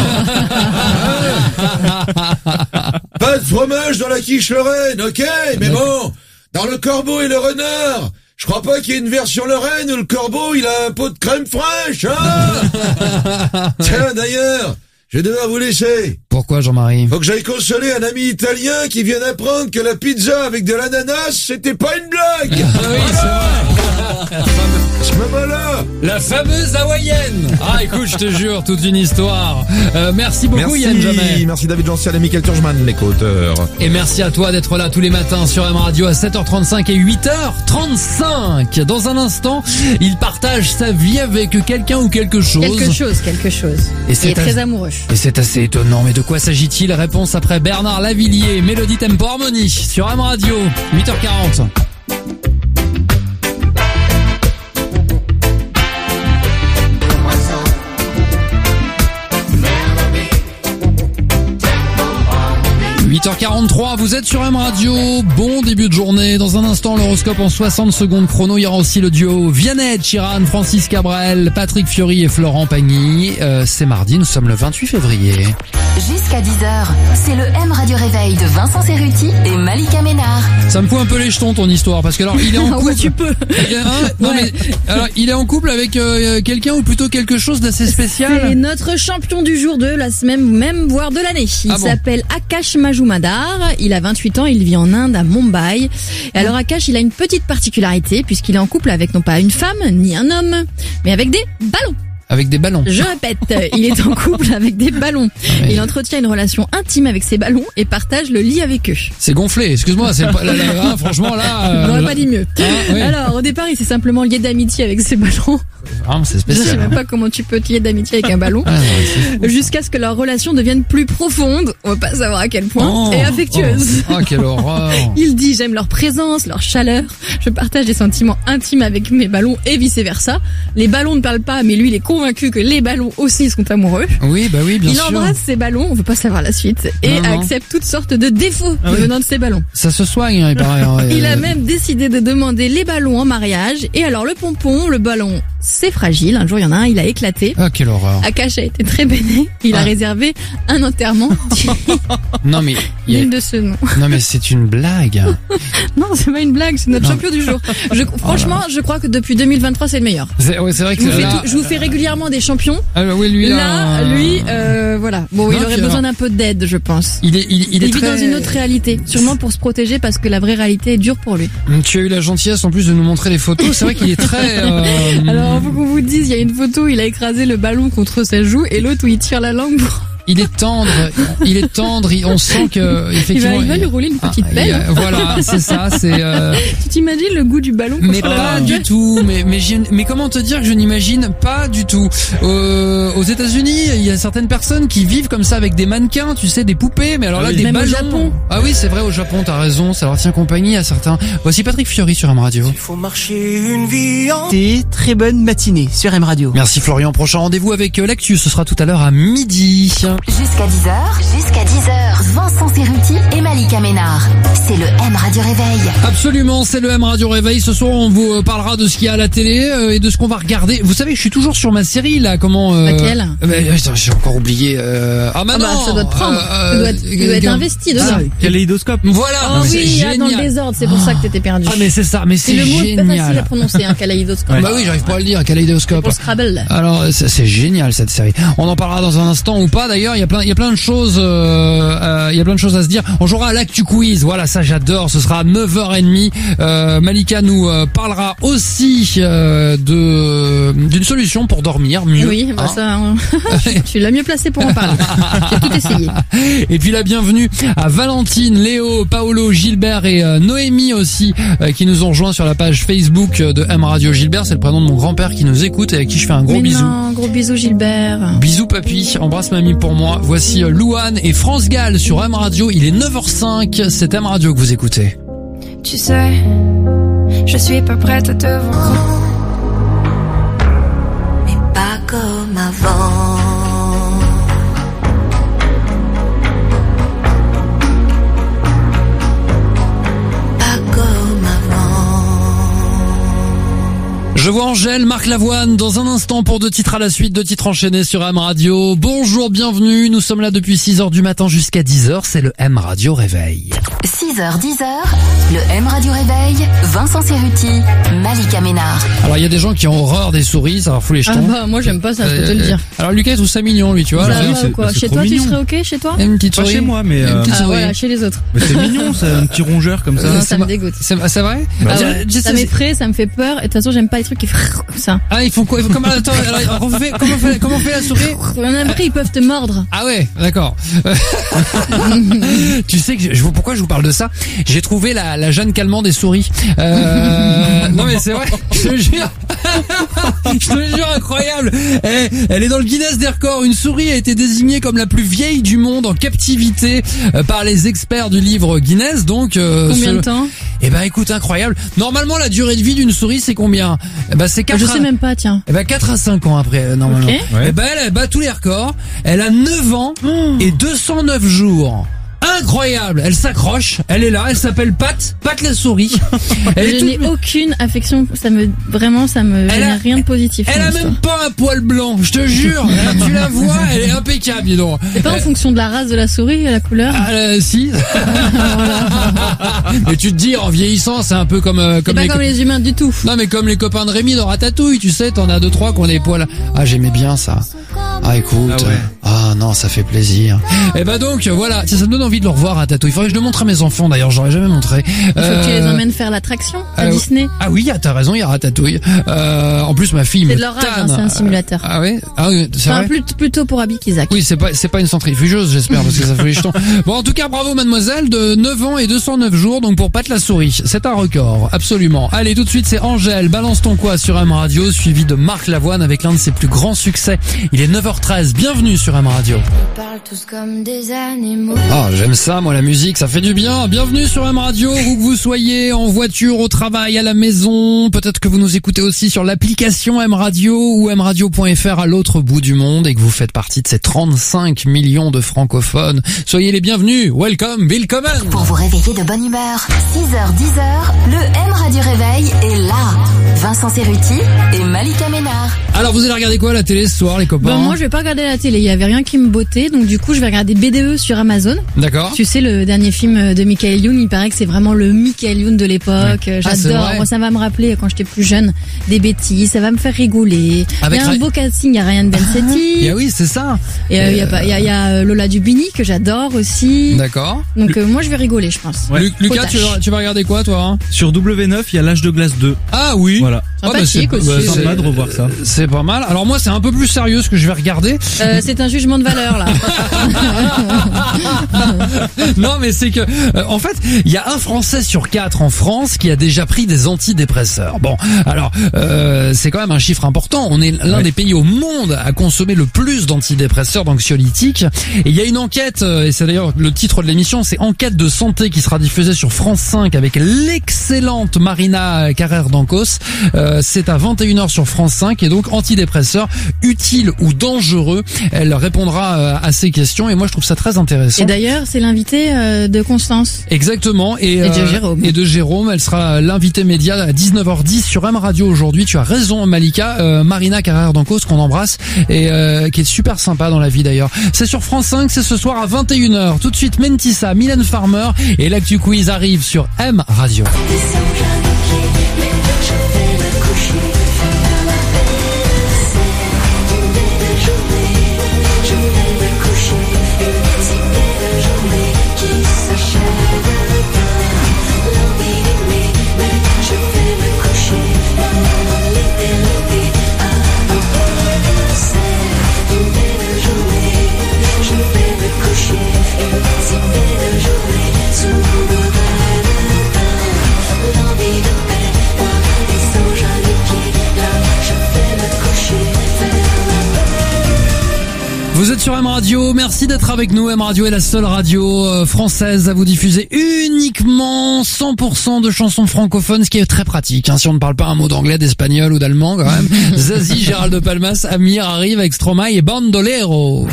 Pas de fromage dans la quiche lorraine, ok, mais bon, dans le corbeau et le renard, je crois pas qu'il y ait une version lorraine où le corbeau, il a un pot de crème fraîche, hein. Tiens, d'ailleurs, je vais devoir vous laisser. Pourquoi, Jean-Marie? Faut que j'aille consoler un ami italien qui vient d'apprendre que la pizza avec de l'ananas, c'était pas une blague. Oui, c'est vrai. Ce moment-là. La fameuse hawaïenne. Ah, écoute, je te jure, toute une histoire. Merci beaucoup, Yann Jamais. Merci David Jean-Ciel et Michael Turgeman, les co-auteurs. Et merci à toi d'être là tous les matins sur M Radio à 7h35 et 8h35. Dans un instant, il partage sa vie avec quelqu'un ou quelque chose. Quelque chose. Et il est très amoureux. Et c'est assez étonnant. Mais de quoi s'agit-il? Réponse après Bernard Lavillier, Mélodie Tempo Harmonie sur M Radio, 8h40. « 8h43, vous êtes sur M Radio, bon début de journée. Dans un instant, l'horoscope en 60 secondes chrono. Il y aura aussi le duo Vianney Chiran, Francis Cabrel, Patrick Fiori et Florent Pagny. C'est mardi, nous sommes le 28 février. Jusqu'à 10h, c'est le M Radio Réveil de Vincent Cerruti et Malika Ménard. Ça me fout un peu les jetons ton histoire, parce que alors il est en couple. Ouais, tu peux. Alors il est en couple avec quelqu'un ou plutôt quelque chose d'assez spécial. C'est notre champion du jour de la semaine, même voire de l'année. Il s'appelle Akash Majumdar. Il a 28 ans, il vit en Inde, à Mumbai. Et alors Akash, il a une petite particularité puisqu'il est en couple avec non pas une femme ni un homme, mais avec des ballons. Avec des ballons. Je répète, il est en couple avec des ballons. Il entretient une relation intime avec ses ballons et partage le lit avec eux. C'est gonflé, excuse-moi, c'est pas, là, franchement là. On n'aurait pas dit mieux. Oui. Alors au départ, il s'est simplement lié d'amitié avec ses ballons. C'est spécial. Je sais même pas comment tu peux te lier d'amitié avec un ballon. Jusqu'à ce que leur relation devienne plus profonde, on va pas savoir à quel point, et affectueuse. Quelle horreur. Il dit, j'aime leur présence, leur chaleur, je partage des sentiments intimes avec mes ballons et vice versa. Les ballons ne parlent pas, mais lui il est convaincu que les ballons aussi sont amoureux. Oui, bah oui, bien sûr. Il embrasse ses ballons, on veut pas savoir la suite, et accepte toutes sortes de défauts venant de ses ballons. Ça se soigne, il paraît. Il a même décidé de demander les ballons en mariage, et alors le pompon, le ballon, c'est fragile. Un jour, il y en a un, il a éclaté. Ah, quelle horreur. Akash a été très béné. Il a réservé un enterrement. Non, mais. Digne de ce nom. Non, mais c'est une blague. Non, c'est pas une blague, c'est notre champion du jour. Franchement, je crois que depuis 2023, c'est le meilleur. C'est vrai que je vous fais régulièrement des champions. Oui, lui, voilà. Bon, il aurait besoin d'un peu d'aide, je pense. Il vit dans une autre réalité. Sûrement pour se protéger parce que la vraie réalité est dure pour lui. Tu as eu la gentillesse en plus de nous montrer les photos. C'est vrai qu'il est très. Alors, faut qu'on vous dise, il y a une photo où il a écrasé le ballon contre sa joue et l'autre où il tire la langue pour... Il est tendre, on sent que effectivement il va lui rouler une petite pelle. Voilà, c'est ça, Tu t'imagines le goût du ballon? Mais pas du tout, mais comment te dire que je n'imagine pas du tout. Aux États-Unis, il y a certaines personnes qui vivent comme ça avec des mannequins, tu sais, des poupées, mais alors là des même ballons. Au Japon. Ah oui, c'est vrai, au Japon, t'as raison, ça leur tient compagnie à certains. Voici Patrick Fiori sur M Radio. Il faut marcher une vie en... Très bonne matinée sur M Radio. Merci Florian, prochain rendez-vous avec l'actu, ce sera tout à l'heure à midi. Jusqu'à 10h, Vincent Cerruti et Malika Ménard. C'est le M Radio Réveil. Absolument, c'est le M Radio Réveil. Ce soir, on vous parlera de ce qu'il y a à la télé et de ce qu'on va regarder. Vous savez, je suis toujours sur ma série là. Comment Laquelle j'ai encore oublié. Ça doit te prendre. Tu dois être investi dedans. Kaléidoscope. Voilà. Oh oui, dans le désordre, c'est pour ça que t'étais perdu. Ah mais c'est ça, mais c'est le mot génial. pas facile à prononcer, un kaléidoscope. Bah oui, j'arrive pas à le dire, kaléidoscope. Pour Scrabble. Alors c'est génial cette série. On en parlera dans un instant ou pas. D'ailleurs, il y a plein de choses. Il y a plein de choses à se dire. On jouera à l'actu quiz. Voilà, ça j'adore. Ce sera à 9h30. Malika nous parlera aussi d'une solution pour dormir mieux. Oui, bah ça, je suis la mieux placée pour en parler. J'ai tout essayé. Et puis la bienvenue à Valentine, Léo, Paolo, Gilbert et Noémie aussi qui nous ont rejoints sur la page Facebook de M Radio. Gilbert, c'est le prénom de mon grand-père qui nous écoute et à qui je fais un gros bisou. Non, gros bisou Gilbert. Bisous papy, embrasse mamie pour moi. Voici Louane et France Gall sur M Radio. Il est 9h05, c'est M Radio que vous écoutez. Tu sais, je suis pas prête à te voir. Mais pas comme avant. Je vois Angèle, Marc Lavoine dans un instant pour 2 titres à la suite, 2 titres enchaînés sur M Radio. Bonjour, bienvenue, nous sommes là depuis 6h du matin jusqu'à 10h, c'est le M Radio Réveil. 6h, 10h, le M Radio Réveil, Vincent Cerruti, Malika Ménard. Alors il y a des gens qui ont horreur des souris, ça leur fout les jetons. Ah bah moi j'aime pas ça, je peux te le dire. Alors Lucas trouve ça mignon lui, tu vois. Ça va ou quoi? Chez toi tu serais ok chez toi? Une petite Pas souris. chez moi, mais voilà, chez les autres. mais c'est mignon, c'est un petit rongeur comme ça. Non, ça me dégoûte. C'est vrai? Ça m'effraie, ça me fait peur. Et de toute façon j'aime pas les trucs qui comme ça. Ah ils font quoi? Comment fait la souris? Après ils peuvent te mordre. Ah ouais, d'accord. Tu sais que pourquoi je vous parle de ça? J'ai trouvé la Jeanne Calment des souris. Non mais c'est vrai, je te jure. Je te jure, incroyable. Elle est dans le Guinness des records. Une souris a été désignée comme la plus vieille du monde en captivité par les experts du livre Guinness. Donc combien de temps? Eh ben écoute, incroyable. Normalement la durée de vie d'une souris c'est combien? Eh ben c'est 4 Je sais même pas, tiens. Eh ben 4 à 5 ans après normalement. Okay. Eh ben elle bat tous les records. Elle a 9 ans et 209 jours. Incroyable, elle s'accroche, elle est là, elle s'appelle Pat la souris. Je n'ai aucune affection, ça me génère rien de positif. Elle a même pas un poil blanc, je te jure. Tu la vois, elle est impeccable, dis donc. C'est pas en fonction de la race de la souris, la couleur. Si. Mais tu te dis, en vieillissant, c'est un peu comme c'est pas comme les humains du tout. Non mais comme les copains de Rémi dans Ratatouille, tu sais, t'en as 2-3 qui ont des poils. Ah j'aimais bien ça. Ah écoute, ah non, ça fait plaisir. Et bah donc voilà, ça me donne envie de le revoir à Tatou. Il faudrait que je le montre à mes enfants d'ailleurs, j'aurais jamais montré. Il faut que tu les emmènes faire l'attraction à Disney. Ah oui, t'as raison, il y a Ratatouille. En plus ma fille me c'est de leur âge, c'est un simulateur. Ah oui, c'est vrai. Plutôt pour Abby Kizak. Oui, c'est pas une centrifugeuse, j'espère, parce que ça fait les jetons. Bon, en tout cas, bravo mademoiselle, de 9 ans et 209 jours, donc pour Pat la souris. C'est un record, absolument. Allez, tout de suite, c'est Angèle, balance ton quoi sur M Radio, suivi de Marc Lavoine avec l'un de ses plus grands succès. Il est 9h13, bienvenue sur M Radio. Ils parlent tous comme des animaux. Ah, j'aime ça, moi, la musique, ça fait du bien. Bienvenue sur M Radio, où que vous soyez, en voiture, au travail, à la maison. Peut-être que vous nous écoutez aussi sur l'application M Radio ou mradio.fr à l'autre bout du monde et que vous faites partie de ces 35 millions de francophones. Soyez les bienvenus. Welcome, willkommen. Pour vous réveiller de bonne humeur, 6h, 10h, le M Radio Réveil est là. Vincent Cerruti et Malika Ménard. Alors, vous allez regarder quoi à la télé ce soir, les copains? Bah, moi, je vais pas regarder la télé. Il y avait rien qui me bottait. Donc, du coup, je vais regarder BDE sur Amazon. D'accord. Tu sais, le dernier film de Michael Youn, il paraît que c'est vraiment le Michael Youn de l'époque. Ouais. J'adore. Moi, ça va me rappeler quand j'étais plus jeune des bêtises. Ça va me faire rigoler. Il y a un beau casting. Il y a Ryan Bensetti. Oui, c'est ça. Et il y a Lola Dubini que j'adore aussi. D'accord. Donc, moi, je vais rigoler, je pense. Ouais. Lucas, tu vas regarder quoi, toi, hein? Sur W9, il y a L'Âge de glace 2. Ah oui. Voilà. C'est sympa de revoir ça. C'est pas mal. Alors moi, c'est un peu plus sérieux ce que je vais regarder. C'est un jugement de valeur là. Non, mais c'est que en fait, il y a un Français sur 4 en France qui a déjà pris des antidépresseurs. Bon, alors c'est quand même un chiffre important. On est l'un des pays au monde à consommer le plus d'antidépresseurs, d'anxiolytiques. Et il y a une enquête, et c'est d'ailleurs le titre de l'émission, c'est Enquête de santé qui sera diffusée sur France 5 avec l'excellente Marina Carrère d'Ancos. C'est à 21h sur France 5 et donc antidépresseur, utile ou dangereux. Elle répondra à ces questions et moi je trouve ça très intéressant. Et d'ailleurs, c'est l'invité de Constance. Exactement. Et de Jérôme. Et de Jérôme. Elle sera l'invité média à 19h10 sur M Radio aujourd'hui. Tu as raison, Malika. Marina Carrère d'Ancos, qu'on embrasse et qui est super sympa dans la vie d'ailleurs. C'est sur France 5, c'est ce soir à 21h. Tout de suite, Mentissa, Mylène Farmer et l'actu quiz arrive sur M Radio. Vous êtes sur M Radio, merci d'être avec nous. M Radio est la seule radio française à vous diffuser uniquement 100% de chansons francophones, ce qui est très pratique, hein, si on ne parle pas un mot d'anglais, d'espagnol ou d'allemand quand même. Zazie, Gérald de Palmas, Amir arrive avec Stromae et Bandolero.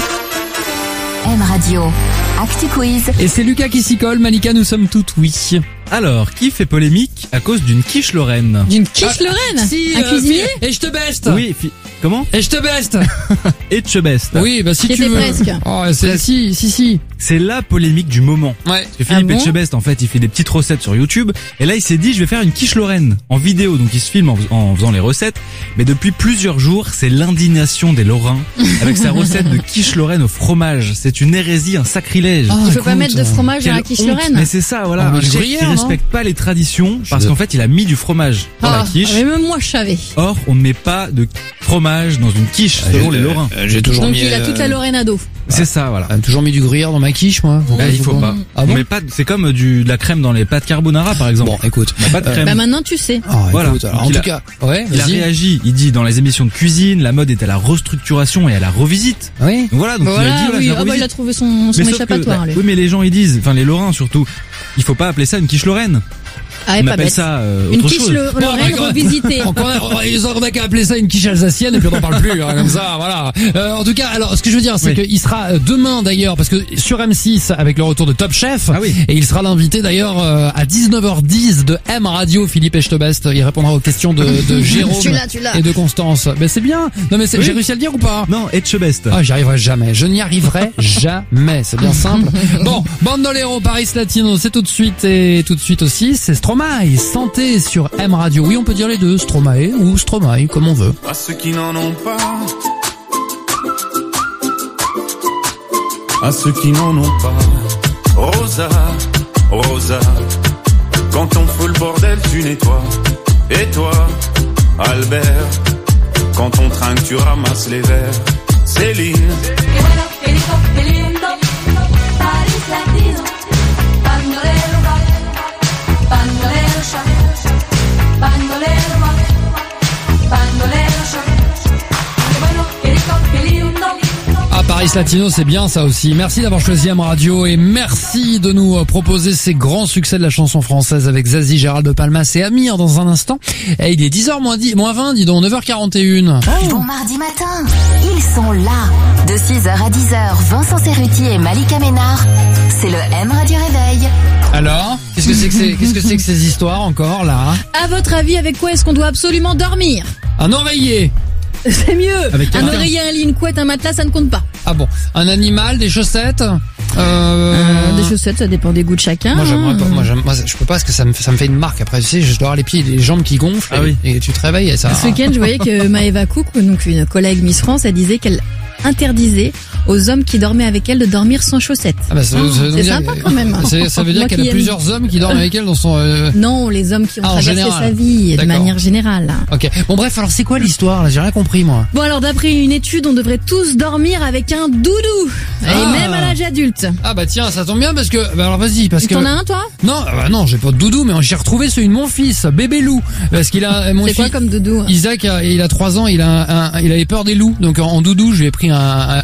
M Radio, Actu Quiz. Et c'est Lucas qui s'y colle, Malika, nous sommes toutes oui. Alors, qui fait polémique à cause d'une quiche Lorraine? D'une quiche Lorraine? Si, un cuisinier? Et je te beste. Oui, comment? Et je te beste. Et je te beste. Oui, bah si tu veux. Presque. Oh, si. C'est la polémique du moment. Ouais. Parce que Philippe Etchebest, en fait, il fait des petites recettes sur YouTube. Et là, il s'est dit, je vais faire une quiche Lorraine en vidéo. Donc, il se filme en faisant les recettes. Mais depuis plusieurs jours, c'est l'indignation des Lorrains avec sa recette de quiche Lorraine au fromage. C'est une hérésie, un sacrilège. Il faut pas mettre de fromage dans la quiche Lorraine. Mais c'est ça, voilà. Un chef qui respecte pas les traditions parce qu'en fait, il a mis du fromage dans la quiche. Mais même moi, je savais. Or, on ne met pas de fromage dans une quiche selon les Lorrains. J'ai toujours Donc, mis. il a toute la Lorraine à dos. C'est ça, voilà. J'ai toujours mis du gruyère dans ma quiche, moi. Il faut pas. Ah bon? On met pas. C'est comme de la crème dans les pâtes carbonara, par exemple. Bon, écoute. On n'a pas de crème. Bah maintenant, tu sais. Voilà. Écoute, alors, en tout cas, ouais. Il a réagi. Il dit dans les émissions de cuisine, la mode est à la restructuration et à la revisite. Oui. Donc voilà. Donc voilà, il a dit voilà, oui. je la revisite. Il a trouvé son échappatoire. Oui, mais les gens ils disent, enfin les Lorrains surtout, il faut pas appeler ça une quiche Lorraine. Ah, on pas appelle bête. ça une autre quiche chose. Lorraine revisitée. On a qu'à appeler ça une quiche alsacienne et puis on n'en parle plus, hein, comme ça, voilà. En tout cas, alors ce que je veux dire, c'est qu'il sera demain d'ailleurs, parce que sur M6 avec le retour de Top Chef, et il sera l'invité d'ailleurs à 19h10 de M Radio, Philippe Etchebest. Il répondra aux questions de Jérôme tu l'as. et de Constance. Ben c'est bien. Non mais j'ai réussi à le dire ou pas? Non, Etchebest. Ah, j'y arriverai jamais. Je n'y arriverai jamais. C'est bien simple. Bon, Bandolero, Paris Latino, c'est tout de suite et tout de suite aussi, c'est Stromae. Santé sur M Radio. Oui, on peut dire les deux, Stromae ou Stromae, comme on veut. À ceux qui n'en ont pas, à ceux qui n'en ont pas. Rosa, Rosa, quand on fout le bordel, tu nettoies. Et toi, Albert, quand on trinque, tu ramasses les verres. Céline. Ah, Paris Latino, c'est bien ça aussi. Merci d'avoir choisi M Radio et merci de nous proposer ces grands succès de la chanson française avec Zazie, Gérald de Palmas et Amir dans un instant. Et il est 10h moins 20, dis donc, 9h41. Bon mardi matin, ils sont là. De 6h à 10h, Vincent Cerruti et Malika Ménard. C'est le M Radio Réveil. Alors, qu'est-ce que c'est que ces histoires encore là? À votre avis, avec quoi est-ce qu'on doit absolument dormir? Un oreiller. C'est mieux. Avec un oreiller, un lit, une couette, un matelas, ça ne compte pas. Ah bon, un animal, des chaussettes. Des chaussettes, ça dépend des goûts de chacun. Moi, j'aimerais pas. Moi, je peux pas parce que ça me fait une marque. Après, tu sais, je dois avoir les pieds, les jambes qui gonflent. Ah oui. Et tu te réveilles et ça. Ce week-end, je voyais que Maëva Cook, donc une collègue Miss France, elle disait qu'elle interdisait aux hommes qui dormaient avec elle de dormir sans chaussettes. Ah bah, c'est sympa quand même. Ça veut dire qu'elle a plusieurs hommes qui dorment avec elle dans son... Non, les hommes qui ont traversé sa vie, de manière générale. Ok. Bon bref, alors c'est quoi l'histoire là? J'ai rien compris moi. Bon alors d'après une étude, on devrait tous dormir avec un doudou. Et même à l'âge adulte. Ah bah tiens, ça tombe bien parce que... Bah alors vas-y, parce que... T'en as un toi? Non, bah non, j'ai pas de doudou, mais j'ai retrouvé celui de mon fils, bébé loup. Parce qu'il a... C'est quoi comme doudou? Isaac, il a 3 ans, il avait peur des loups. Donc en doudou, je lui ai pris un bébé loup.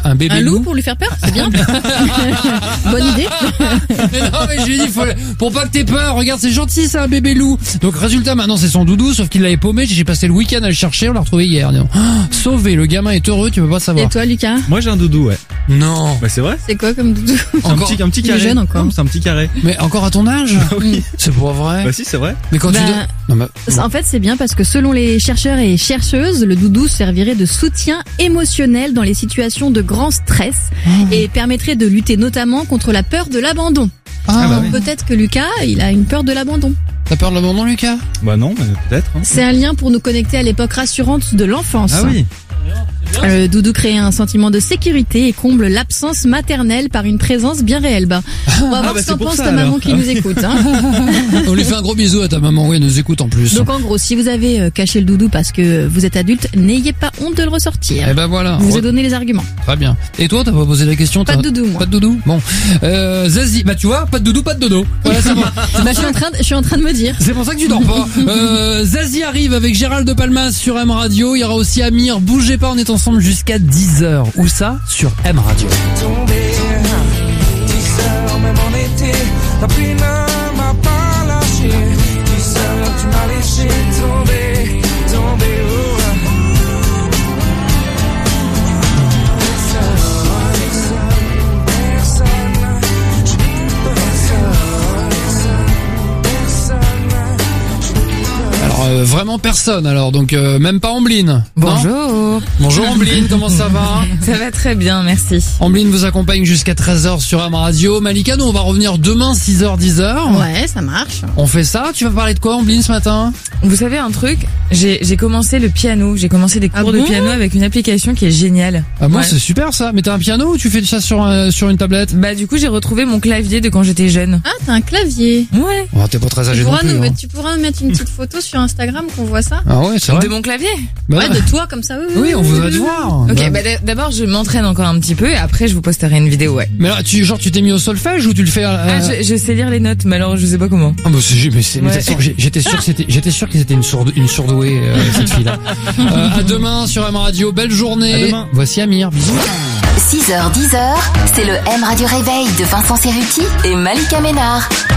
loup pour lui faire peur, c'est bien. Bonne idée. Mais non, mais je lui ai dit, pour pas que t'aies peur, regarde, c'est gentil, c'est un bébé loup. Donc résultat, maintenant c'est son doudou, sauf qu'il l'avait paumé, j'ai passé le week-end à le chercher, on l'a retrouvé hier. Sauvé, le gamin est heureux, tu peux pas savoir. Et toi, Lucas? Moi j'ai un doudou, ouais. Non. Bah c'est vrai. C'est quoi comme doudou? Un petit carré. Il est jeune encore. C'est un petit carré. Mais encore à ton âge? Oui. C'est pas vrai. Bah si, c'est vrai. Mais quand En fait, c'est bien parce que selon les chercheurs et chercheuses, le doudou servirait de soutien émotionnel dans les situations de grand stress et permettrait de lutter notamment contre la peur de l'abandon. Donc peut-être que Lucas, il a une peur de l'abandon. T'as peur de l'abandon, Lucas? Bah non, mais peut-être. C'est un lien pour nous connecter à l'époque rassurante de l'enfance. Ah oui. Le doudou crée un sentiment de sécurité et comble l'absence maternelle par une présence bien réelle. On va voir ce qu'en pense ta maman qui nous écoute. On lui fait un gros bisou à ta maman, oui, elle nous écoute en plus. Donc en gros, si vous avez caché le doudou parce que vous êtes adulte, n'ayez pas honte de le ressortir. Eh ben voilà. Je vous ai donné les arguments. Très bien. Et toi, t'as pas posé la question? Pas de doudou, moi. Pas de doudou? Bon. Zazie, bah tu vois, pas de doudou, pas de dodo. Voilà, c'est bon. Je suis en train de me dire. C'est pour ça que tu dors pas. Zazie arrive avec Gérald de Palmas sur M Radio. Il y aura aussi Amir. Bougez pas, on est ensemble jusqu'à 10h. Où ça? Sur M Radio. Tombé, 10h même en été, ta pluie ne m'a pas lâché. 10h tu m'as laissé tomber, oh. Alors vraiment personne alors, donc même pas Ambline. Bonjour. Bonjour Ambline, comment ça va? Ça va très bien, merci. Ambline vous accompagne jusqu'à 13h sur M Radio. Malika, nous on va revenir demain 6h, 10h. Ouais, ça marche. On fait ça? Tu vas parler de quoi Ambline ce matin? Vous savez un truc? J'ai commencé le piano, j'ai commencé des cours de piano avec une application qui est géniale. Ah moi c'est super ça, mais t'as un piano ou tu fais ça sur une tablette? Bah du coup j'ai retrouvé mon clavier de quand j'étais jeune. Ah, t'as un clavier? Ouais. Oh, t'es pas très âgé non plus. Tu pourras mettre une petite photo sur Instagram qu'on voit ça? Ah ouais, c'est vrai. De mon clavier? Bah ouais, de toi comme ça. Oui, on voudrait te voir. Ok, bah d'abord je m'entraîne encore un petit peu et après je vous posterai une vidéo, ouais. Mais là, tu t'es mis au solfège ou tu le fais je sais lire les notes, mais alors je sais pas comment. Ah bah j'étais sûr que c'était une surdouée cette fille-là. À demain sur M Radio, belle journée. À demain. Voici Amir, bisous. 6h, 10h, c'est le M Radio Réveil de Vincent Cerruti et Malika Ménard.